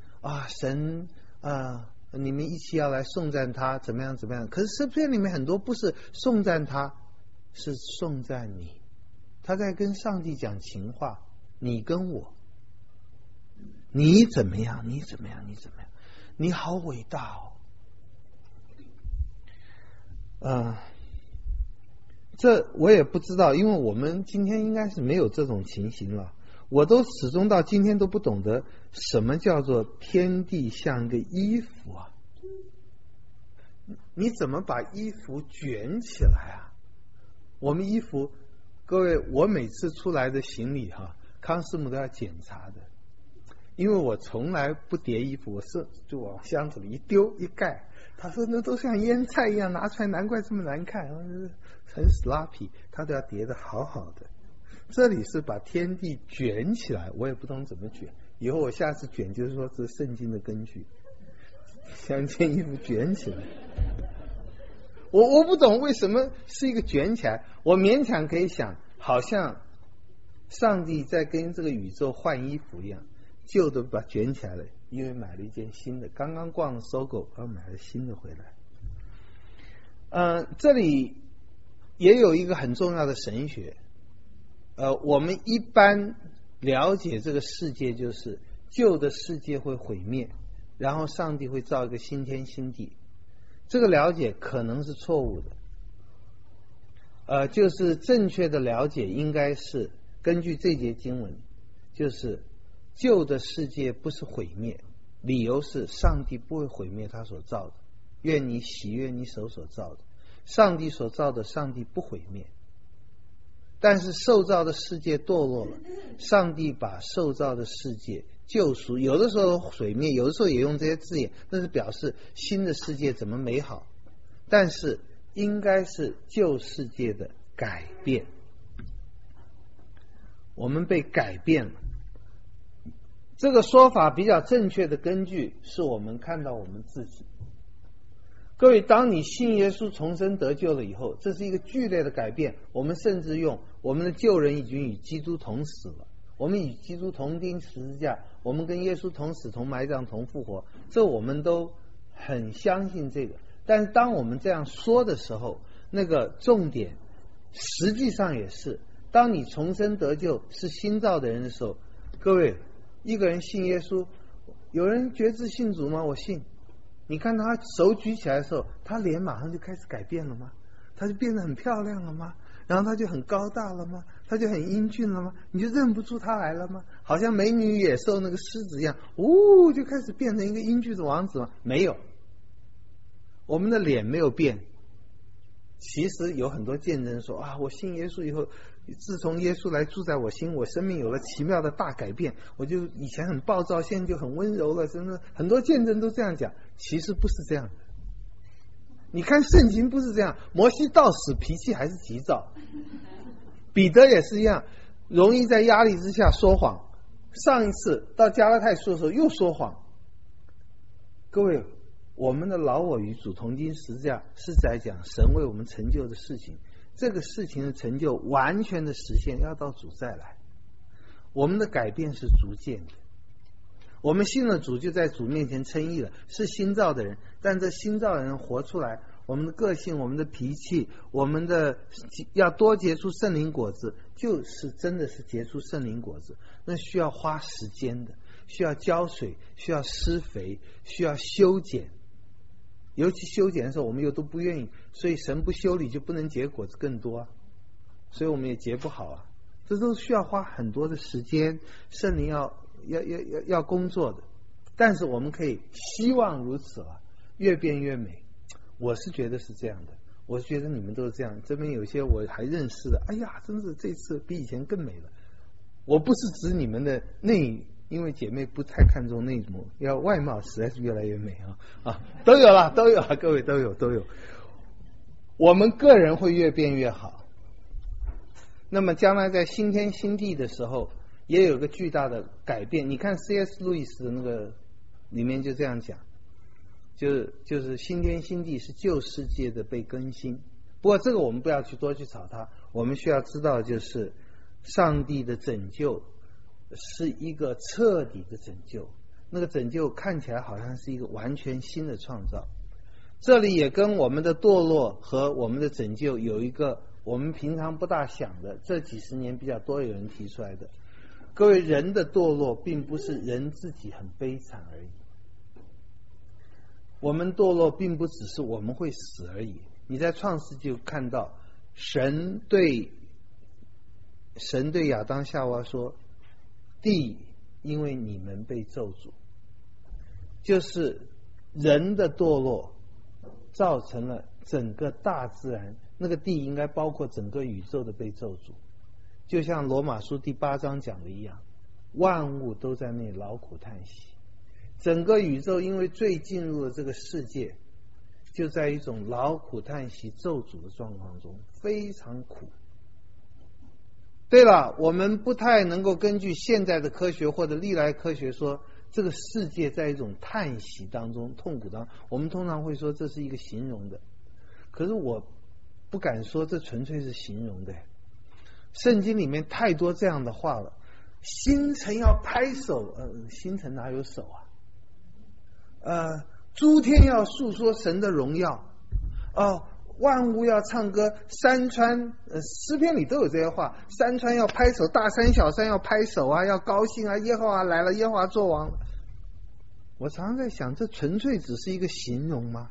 你们一起要来颂赞他怎么样怎么样，可是诗篇里面很多不是颂赞他，是颂赞你。他在跟上帝讲情话，你跟我，你怎么样你怎么样你怎么样，你好伟大哦。这我也不知道，因为我们今天应该是没有这种情形了。我都始终到今天都不懂得什么叫做天地像个衣服啊。你怎么把衣服卷起来啊？我们衣服，各位，我每次出来的行李康师母都要检查的，因为我从来不叠衣服，我是就往箱子里一丢一盖。他说那都像腌菜一样拿出来，难怪这么难看，很 sloppy， 他都要叠得好好的。这里是把天地卷起来，我也不懂怎么卷，以后我下次卷就是说这是圣经的根据，像一件衣服卷起来。我不懂为什么是一个卷起来，我勉强可以想，好像上帝在跟这个宇宙换衣服一样，旧的把卷起来了，因为买了一件新的，刚刚逛了搜狗，买了新的回来。这里也有一个很重要的神学。我们一般了解这个世界，就是旧的世界会毁灭，然后上帝会造一个新天新地。这个了解可能是错误的。就是正确的了解应该是根据这节经文，就是旧的世界不是毁灭，理由是上帝不会毁灭他所造的， 愿你喜悦你手所造的。上帝所造的，上帝不毁灭，但是受造的世界堕落了，上帝把受造的世界救赎，有的时候毁灭，有的时候也用这些字眼，那是表示新的世界怎么美好，但是应该是旧世界的改变。我们被改变了，这个说法比较正确的根据是我们看到我们自己。各位，当你信耶稣重生得救了以后，这是一个剧烈的改变。我们甚至用我们的旧人已经与基督同死了，我们与基督同钉十字架，我们跟耶稣同死同埋葬同复活，这我们都很相信这个。但是当我们这样说的时候，那个重点实际上也是，当你重生得救是新造的人的时候，各位，一个人信耶稣，有人决志信主吗？我信。你看他手举起来的时候，他脸马上就开始改变了吗？他就变得很漂亮了吗？然后他就很高大了吗？他就很英俊了吗？你就认不出他来了吗？好像美女野兽那个狮子一样，就开始变成一个英俊的王子吗？没有，我们的脸没有变。其实有很多见证说我信耶稣以后，自从耶稣来住在我心，我生命有了奇妙的大改变，我就以前很暴躁，现在就很温柔了，真的很多见证都这样讲。其实不是这样的，你看圣经不是这样，摩西到死脾气还是急躁，彼得也是一样，容易在压力之下说谎，上一次到加拉太书的时候又说谎。各位，我们的老我与主同钉十字架是在讲神为我们成就的事情，这个事情的成就完全的实现要到主再来，我们的改变是逐渐的。我们信了主就在主面前称义了，是新造的人，但这新造的人活出来，我们的个性，我们的脾气，我们的要多结出圣灵果子，就是真的是结出圣灵果子，那需要花时间的，需要浇水，需要施肥，需要修剪，尤其修剪的时候我们又都不愿意，所以神不修理就不能结果子更多所以我们也结不好这都需要花很多的时间，圣灵要工作的。但是我们可以希望如此越变越美。我是觉得是这样的，我是觉得你们都是这样。这边有些我还认识的，真是这次比以前更美了。我不是指你们的因为姐妹不太看重内幕，要外貌实在是越来越美都有了，各位都有。我们个人会越变越好。那么将来在新天新地的时候，也有个巨大的改变。你看 C.S. 路易斯的那个里面就这样讲，就是新天新地是旧世界的被更新。不过这个我们不要去多去吵它，我们需要知道就是上帝的拯救是一个彻底的拯救，那个拯救看起来好像是一个完全新的创造。这里也跟我们的堕落和我们的拯救有一个我们平常不大想的，这几十年比较多有人提出来的。各位，人的堕落并不是人自己很悲惨而已，我们堕落并不只是我们会死而已。你在创世就看到神对亚当夏娃说，地因为你们被咒诅，就是人的堕落造成了整个大自然，那个地应该包括整个宇宙的被咒诅。就像罗马书第8章讲的一样，万物都在那劳苦叹息。整个宇宙因为罪进入了这个世界，就在一种劳苦叹息咒诅的状况中，非常苦。对了，我们不太能够根据现在的科学或者历来科学说这个世界在一种叹息当中，痛苦当中，我们通常会说这是一个形容的，可是我不敢说这纯粹是形容的。圣经里面太多这样的话了，星辰要拍手，星辰哪有手诸天要诉说神的荣耀，万物要唱歌，山川诗篇里都有这些话，山川要拍手，大山小山要拍手要高兴耶和华来了，耶和华作王了。我常常在想，这纯粹只是一个形容吗？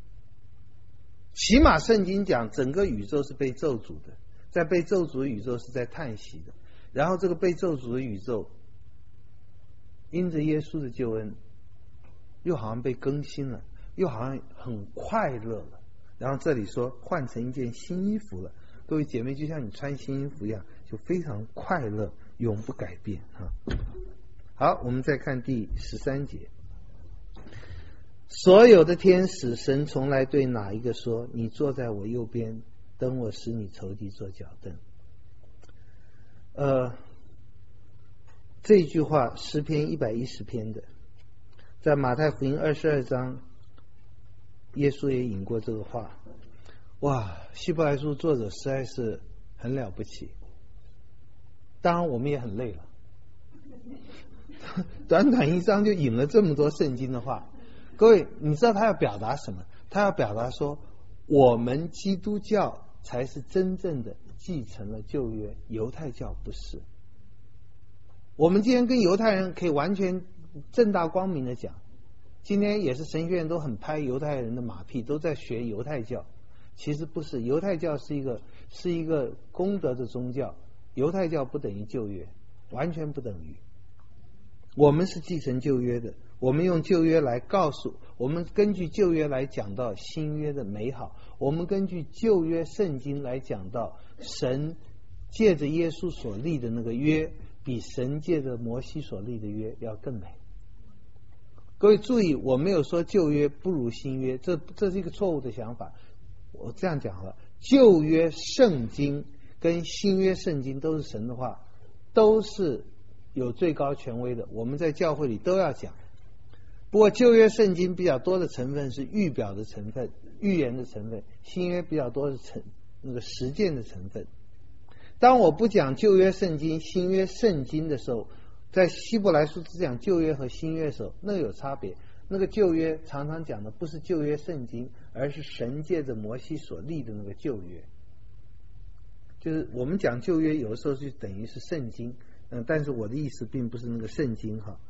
起码圣经讲整个宇宙是被咒诅的，在被咒诅的宇宙是在叹息的，然后这个被咒诅的宇宙因着耶稣的救恩又好像被更新了， 又好像很快乐了。然后这里说换成一件新衣服了，各位姐妹，就像你穿新衣服一样，就非常快乐，永不改变啊。好，我们再看第13节。所有的天使，神从来对哪一个说，你坐在我右边，等我使你仇敌做脚凳？这句话诗篇110篇的，在马太福音22章，耶稣也引过这个话。哇，希伯来书作者实在是很了不起，当然我们也很累了，短短一章就引了这么多圣经的话。各位，你知道他要表达什么？他要表达说，我们基督教才是真正的继承了旧约，犹太教不是。我们今天跟犹太人可以完全正大光明的讲，今天也是神学院都很拍犹太人的马屁，都在学犹太教。其实不是，犹太教是一个功德的宗教，犹太教不等于旧约，完全不等于。我们是继承旧约的，我们用旧约来告诉我们，根据旧约来讲到新约的美好，我们根据旧约圣经来讲到神借着耶稣所立的那个约，比神借着摩西所立的约要更美。各位注意，我没有说旧约不如新约，这是一个错误的想法。我这样讲好了，旧约圣经跟新约圣经都是神的话，都是有最高权威的，我们在教会里都要讲。不过旧约圣经比较多的成分是预表的成分、预言的成分，新约比较多的那个实践的成分。当我不讲旧约圣经、新约圣经的时候，在希伯来书只讲旧约和新约的时候，那个有差别。那个旧约常常讲的不是旧约圣经，而是神借着摩西所立的那个旧约。就是我们讲旧约有的时候就等于是圣经，但是我的意思并不是那个圣经哈。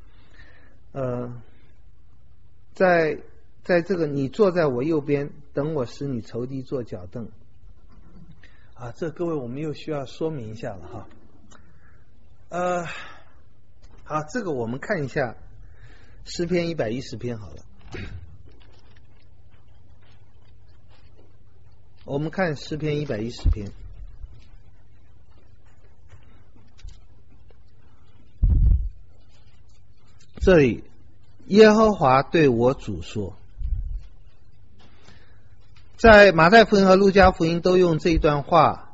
在这个你坐在我右边，等我使你仇敌做脚凳啊，这各位我们又需要说明一下了哈。好，这个我们看一下诗篇110篇好了。我们看诗篇110篇。这里耶和华对我主说，在马太福音和路加福音都用这一段话，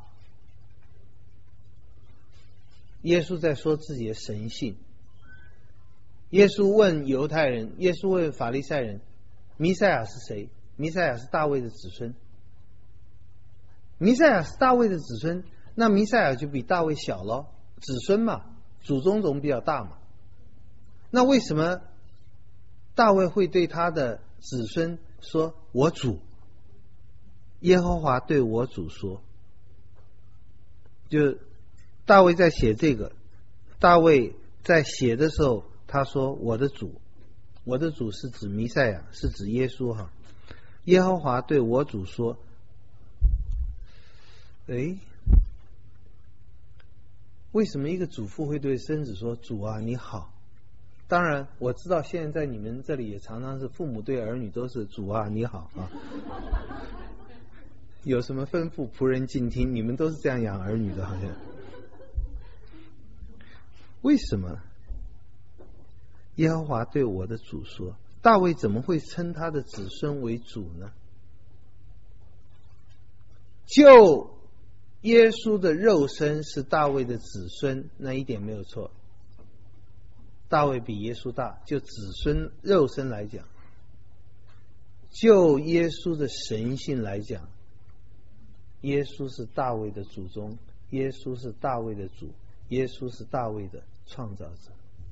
耶稣在说自己的神性。耶稣问犹太人，耶稣问法利赛人，弥赛亚是谁？弥赛亚是大卫的子孙。弥赛亚是大卫的子孙，那弥赛亚就比大卫小了，子孙嘛，祖宗总比较大嘛。那为什么大卫会对他的子孙说我主？耶和华对我主说，就大卫在写这个，大卫在写的时候他说我的主，我的主是指弥赛亚，是指耶稣哈。耶和华对我主说，为什么一个祖父会对孙子说主啊你好？当然我知道现在你们这里也常常是父母对儿女都是主啊你好啊，有什么吩咐仆人静听，你们都是这样养儿女的好像。为什么耶和华对我的主说？大卫怎么会称他的子孙为主呢？就耶稣的肉身是大卫的子孙，那一点没有错。大卫比耶稣大，就子孙肉身来讲。就耶稣的神性来讲，耶稣是大卫的祖宗，耶稣是大卫的主，耶稣是大卫的创造者。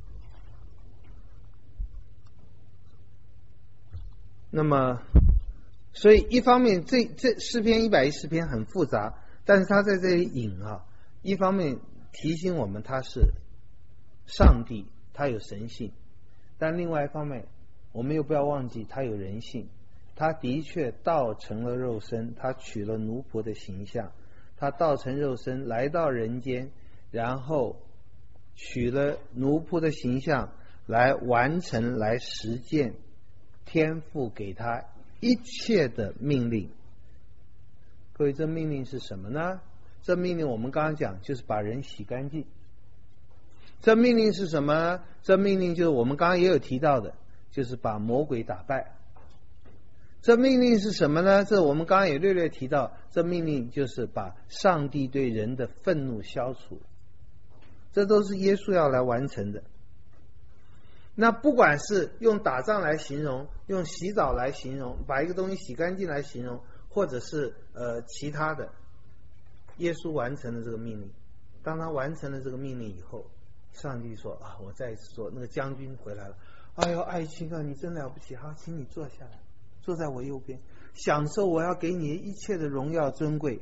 那么所以一方面这诗篇110篇很复杂，但是他在这里引一方面提醒我们他是上帝，他有神性，但另外一方面我们又不要忘记他有人性，他的确道成了肉身，他取了奴仆的形象，他道成肉身来到人间，然后取了奴仆的形象来完成来实践天父给他一切的命令。各位，这命令是什么呢？这命令我们刚刚讲，就是把人洗干净。这命令是什么？这命令就是我们刚刚也有提到的，就是把魔鬼打败。这命令是什么呢？这我们刚刚也略略提到，这命令就是把上帝对人的愤怒消除。这都是耶稣要来完成的。那不管是用打仗来形容，用洗澡来形容，把一个东西洗干净来形容，或者是其他的，耶稣完成了这个命令。当他完成了这个命令以后，上帝说啊，我再一次说，那个将军回来了，哎呦，爱卿啊，你真了不起，好，请你坐下来，坐在我右边，享受我要给你一切的荣耀尊贵。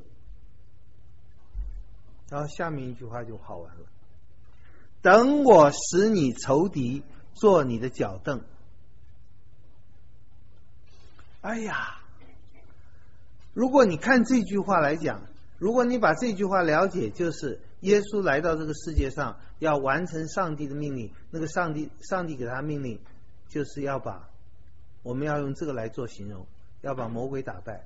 然后下面一句话就好玩了，等我使你仇敌做你的脚凳。哎呀，如果你看这句话来讲，如果你把这句话了解，就是耶稣来到这个世界上要完成上帝的命令，那个上帝给他命令就是要把，我们要用这个来做形容，要把魔鬼打败。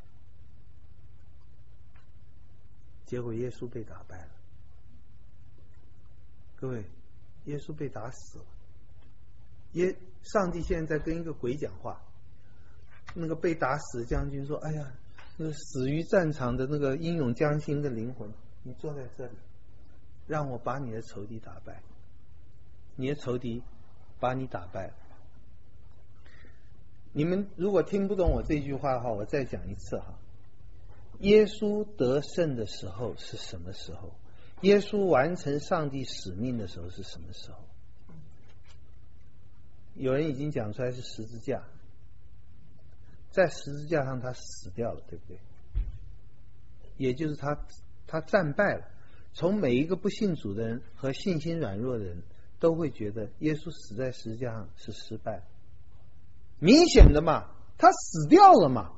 结果耶稣被打败了。各位，耶稣被打死了。上帝现在在跟一个鬼讲话。那个被打死的将军说，哎呀，那个死于战场的那个英勇将星的灵魂，你坐在这里，让我把你的仇敌打败。你的仇敌把你打败了。你们如果听不懂我这句话的话，我再讲一次哈。耶稣得胜的时候是什么时候？耶稣完成上帝使命的时候是什么时候？有人已经讲出来是十字架，在十字架上他死掉了，对不对？也就是他战败了。从每一个不信主的人和信心软弱的人都会觉得耶稣死在十字架上是失败，明显的嘛，他死掉了嘛。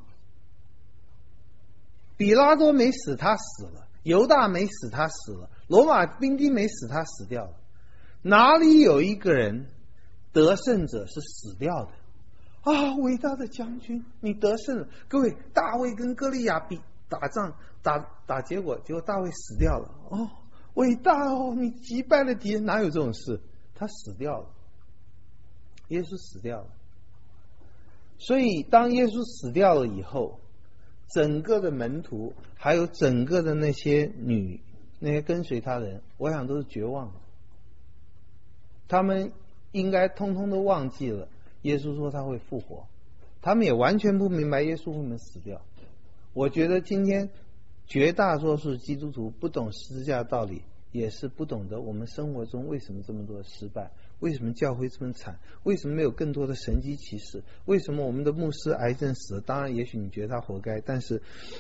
比拉多没死，他死了；犹大没死，他死了；罗马兵丁没死，他死掉了。哪里有一个人得胜者是死掉的啊？伟大的将军，你得胜了！各位，大卫跟歌利亚比打仗，打结果大卫死掉了。哦，伟大哦，你击败了敌人，哪有这种事？他死掉了，耶稣死掉了。所以当耶稣死掉了以后，整个的门徒还有整个的那些跟随他的人，我想都是绝望的。他们应该通通都忘记了耶稣说他会复活，他们也完全不明白耶稣会死掉。我觉得今天绝大多数基督徒不懂十字架的道理，也是不懂得我们生活中为什么这么多的失败，为什么教会这么惨，为什么没有更多的神迹奇事，为什么我们的牧师癌症死了。当然也许你觉得他活该，但是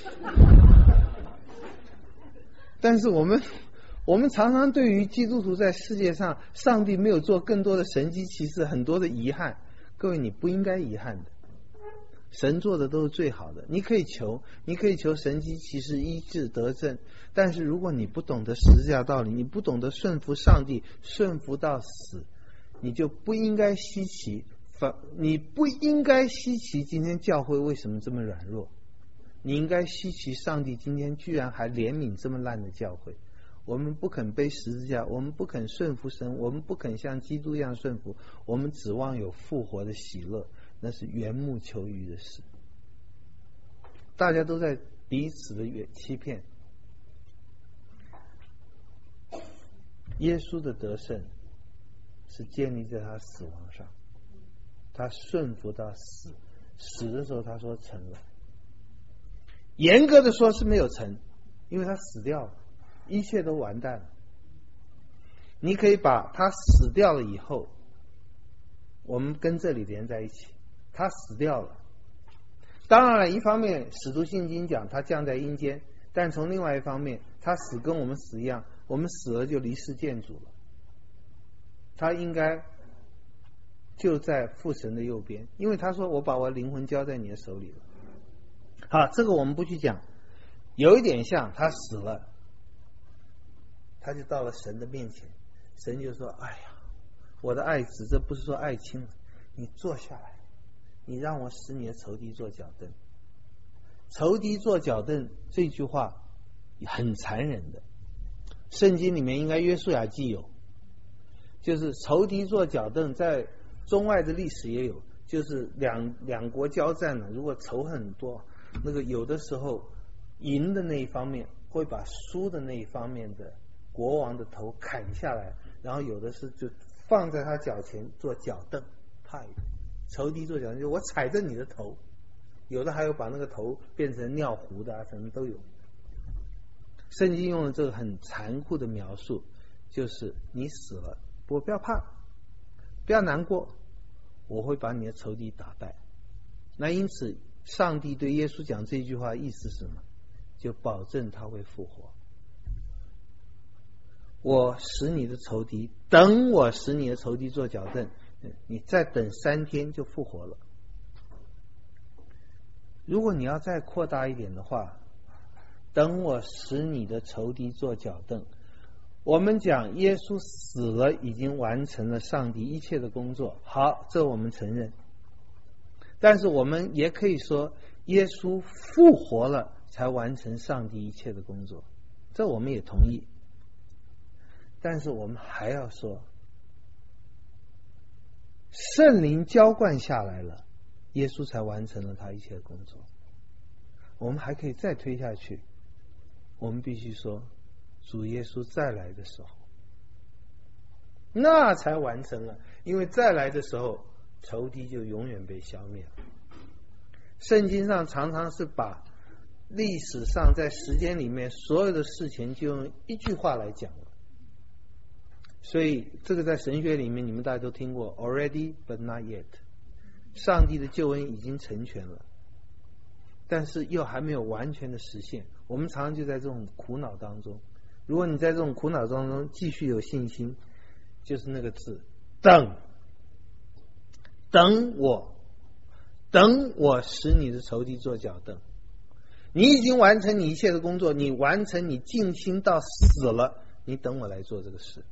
我们常常对于基督徒在世界上上帝没有做更多的神迹奇事很多的遗憾。各位，你不应该遗憾的，神做的都是最好的。你可以求神迹奇事医治得症，但是如果你不懂得十字架道理，你不懂得顺服上帝，顺服到死，你就不应该稀奇，你不应该稀奇今天教会为什么这么软弱，你应该稀奇上帝今天居然还怜悯这么烂的教会。我们不肯背十字架，我们不肯顺服神，我们不肯像基督一样顺服，我们指望有复活的喜乐，那是缘木求鱼的事。大家都在彼此的欺骗。耶稣的得胜是建立在他死亡上，他顺服到死，死的时候他说成了。严格的说是没有成，因为他死掉了，一切都完蛋了。你可以把他死掉了以后，我们跟这里连在一起。他死掉了，当然了，一方面使徒信经讲他降在阴间，但从另外一方面，他死跟我们死一样，我们死了就离世见主了。他应该就在父神的右边，因为他说我把我灵魂交在你的手里了。好，这个我们不去讲，有一点像他死了，他就到了神的面前，神就说，哎呀，我的爱子，这不是说爱卿，你坐下来， 你让我使你的仇敌做脚凳。仇敌做脚凳这句话很残忍的，圣经里面应该约书亚记有，就是仇敌做脚凳，在中外的历史也有，就是两国交战了，如果仇恨很多，那个有的时候赢的那一方面会把输的那一方面的国王的头砍下来，然后有的是就放在他脚前做脚凳，太仇敌做脚凳，就我踩着你的头，有的还有把那个头变成尿壶的啊，什么都有。圣经用了这个很残酷的描述，就是你死了，我不要怕，不要难过，我会把你的仇敌打败。那因此上帝对耶稣讲这句话意思是什么？就保证他会复活。我使你的仇敌，等我使你的仇敌做脚凳，你再等3天就复活了。如果你要再扩大一点的话，等我使你的仇敌做脚凳，我们讲耶稣死了已经完成了上帝一切的工作，好，这我们承认。但是我们也可以说耶稣复活了才完成上帝一切的工作，这我们也同意。但是我们还要说圣灵浇灌下来了，耶稣才完成了他一切的工作。我们还可以再推下去，我们必须说主耶稣再来的时候，那才完成了，因为再来的时候仇敌就永远被消灭了。圣经上常常是把历史上在时间里面所有的事情就用一句话来讲了，所以这个在神学里面你们大家都听过 already but not yet， 上帝的救恩已经成全了，但是又还没有完全的实现。我们常常就在这种苦恼当中，如果你在这种苦恼当中继续有信心，就是那个字等，等我使你的仇敌做脚凳。你已经完成你一切的工作，你完成，你尽心到死了，你等我来做这个事。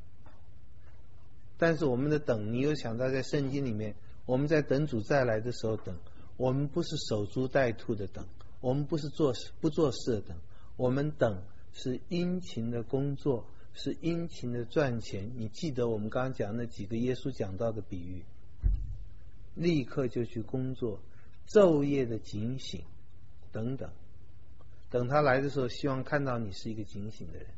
但是我们的等，你有想到在圣经里面，我们在等主再来的时候等，我们不是守株待兔的等，我们不是不做事的等，我们等是殷勤的工作，是殷勤的赚钱。你记得我们刚刚讲那几个耶稣讲到的比喻，立刻就去工作，昼夜的警醒等等，等他来的时候希望看到你是一个警醒的人。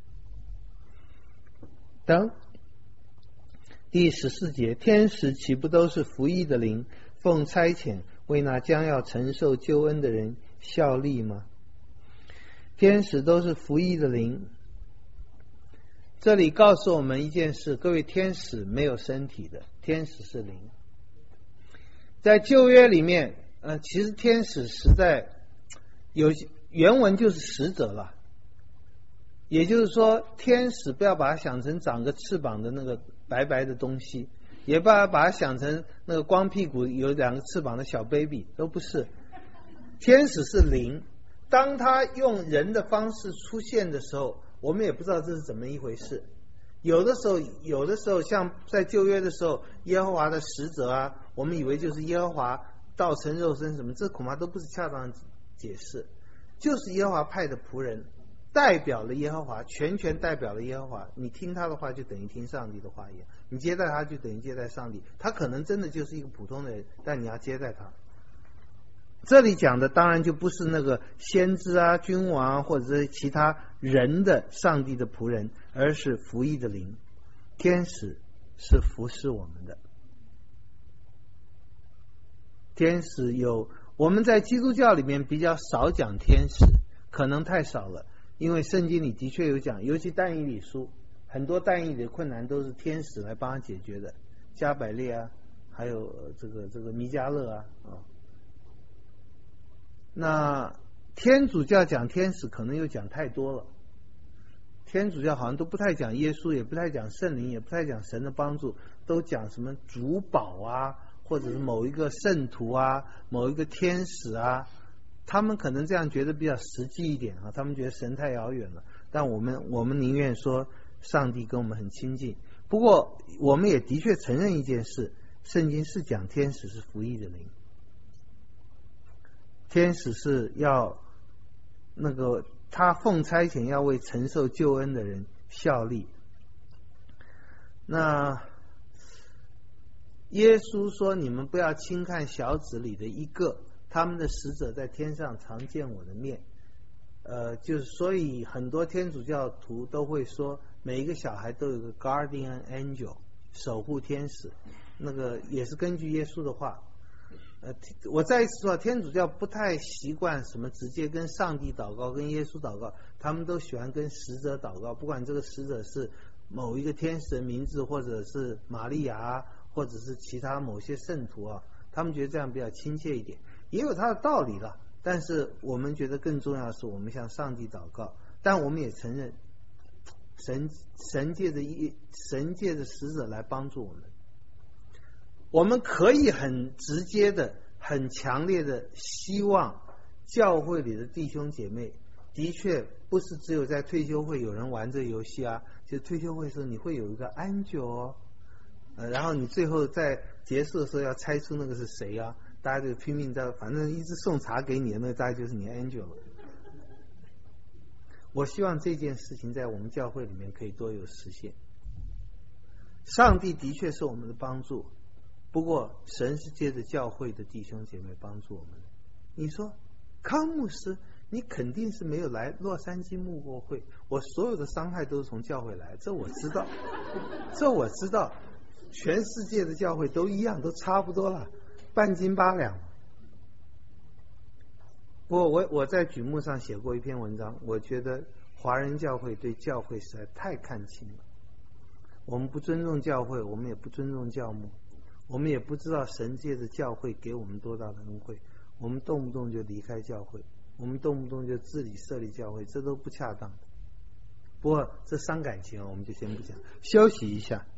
等第14节，天使岂不都是服役的灵，奉差遣为那将要承受救恩的人效力吗？天使都是服役的灵。这里告诉我们一件事，各位，天使没有身体的，天使是灵。在旧约里面其实天使实在有原文就是使者了，也就是说天使不要把它想成长个翅膀的那个白白的东西，也不要把它想成那个光屁股有2个翅膀的小 baby， 都不是。天使是灵，当他用人的方式出现的时候，我们也不知道这是怎么一回事。有的时候像在旧约的时候，耶和华的使者啊，我们以为就是耶和华道成肉身什么，这恐怕都不是恰当的解释，就是耶和华派的仆人，代表了耶和华，全代表了耶和华。你听他的话就等于听上帝的话一样，你接待他就等于接待上帝。他可能真的就是一个普通的人，但你要接待他。这里讲的当然就不是那个先知啊、君王啊，或者是其他人的上帝的仆人，而是服役的灵。天使是服侍我们的。天使有，我们在基督教里面比较少讲天使，可能太少了，因为圣经里的确有讲，尤其但以理书，很多但以理的困难都是天使来帮他解决的，加百列啊，还有这个弥迦勒啊。那天主教讲天使可能又讲太多了，天主教好像都不太讲耶稣，也不太讲圣灵，也不太讲神的帮助，都讲什么主保啊，或者是某一个圣徒啊，某一个天使啊，他们可能这样觉得比较实际一点啊，他们觉得神太遥远了，但我们宁愿说上帝跟我们很亲近。不过我们也的确承认一件事， 圣经是讲天使是服役的灵，天使是要那个他奉差遣要为承受救恩的人效力。那耶稣说，你们不要轻看小子里的一个，他们的使者在天上常见我的面。就是所以很多天主教徒都会说，每一个小孩都有个 guardian angel 守护天使，那个也是根据耶稣的话。我再一次说，天主教不太习惯什么直接跟上帝祷告跟耶稣祷告，他们都喜欢跟使者祷告，不管这个使者是某一个天使的名字，或者是玛利亚，或者是其他某些圣徒啊，他们觉得这样比较亲切一点，也有他的道理了。但是我们觉得更重要的是，我们向上帝祷告，但我们也承认神界的使者来帮助我们。我们可以很直接的、很强烈的希望教会里的弟兄姐妹，的确不是只有在退休会有人玩这个游戏啊，就退休会的时候你会有一个angel哦，然后你最后在结束的时候要猜出那个是谁啊，大家就拼命在，反正一直送茶给你，那大概就是你 angel 了。我希望这件事情在我们教会里面可以多有实现。上帝的确是我们的帮助，不过神是借着教会的弟兄姐妹帮助我们。你说康牧师，你肯定是没有来洛杉矶牧过会，我所有的伤害都是从教会来，这我知道，这我知道，全世界的教会都一样，都差不多了，半斤八两。我在举目上写过一篇文章，我觉得华人教会对教会实在太看轻了。我们不尊重教会，我们也不尊重教牧，我们也不知道神借着教会给我们多大的恩惠，我们动不动就离开教会，我们动不动就自己设立教会，这都不恰当的。不过这伤感情我们就先不讲，休息一下。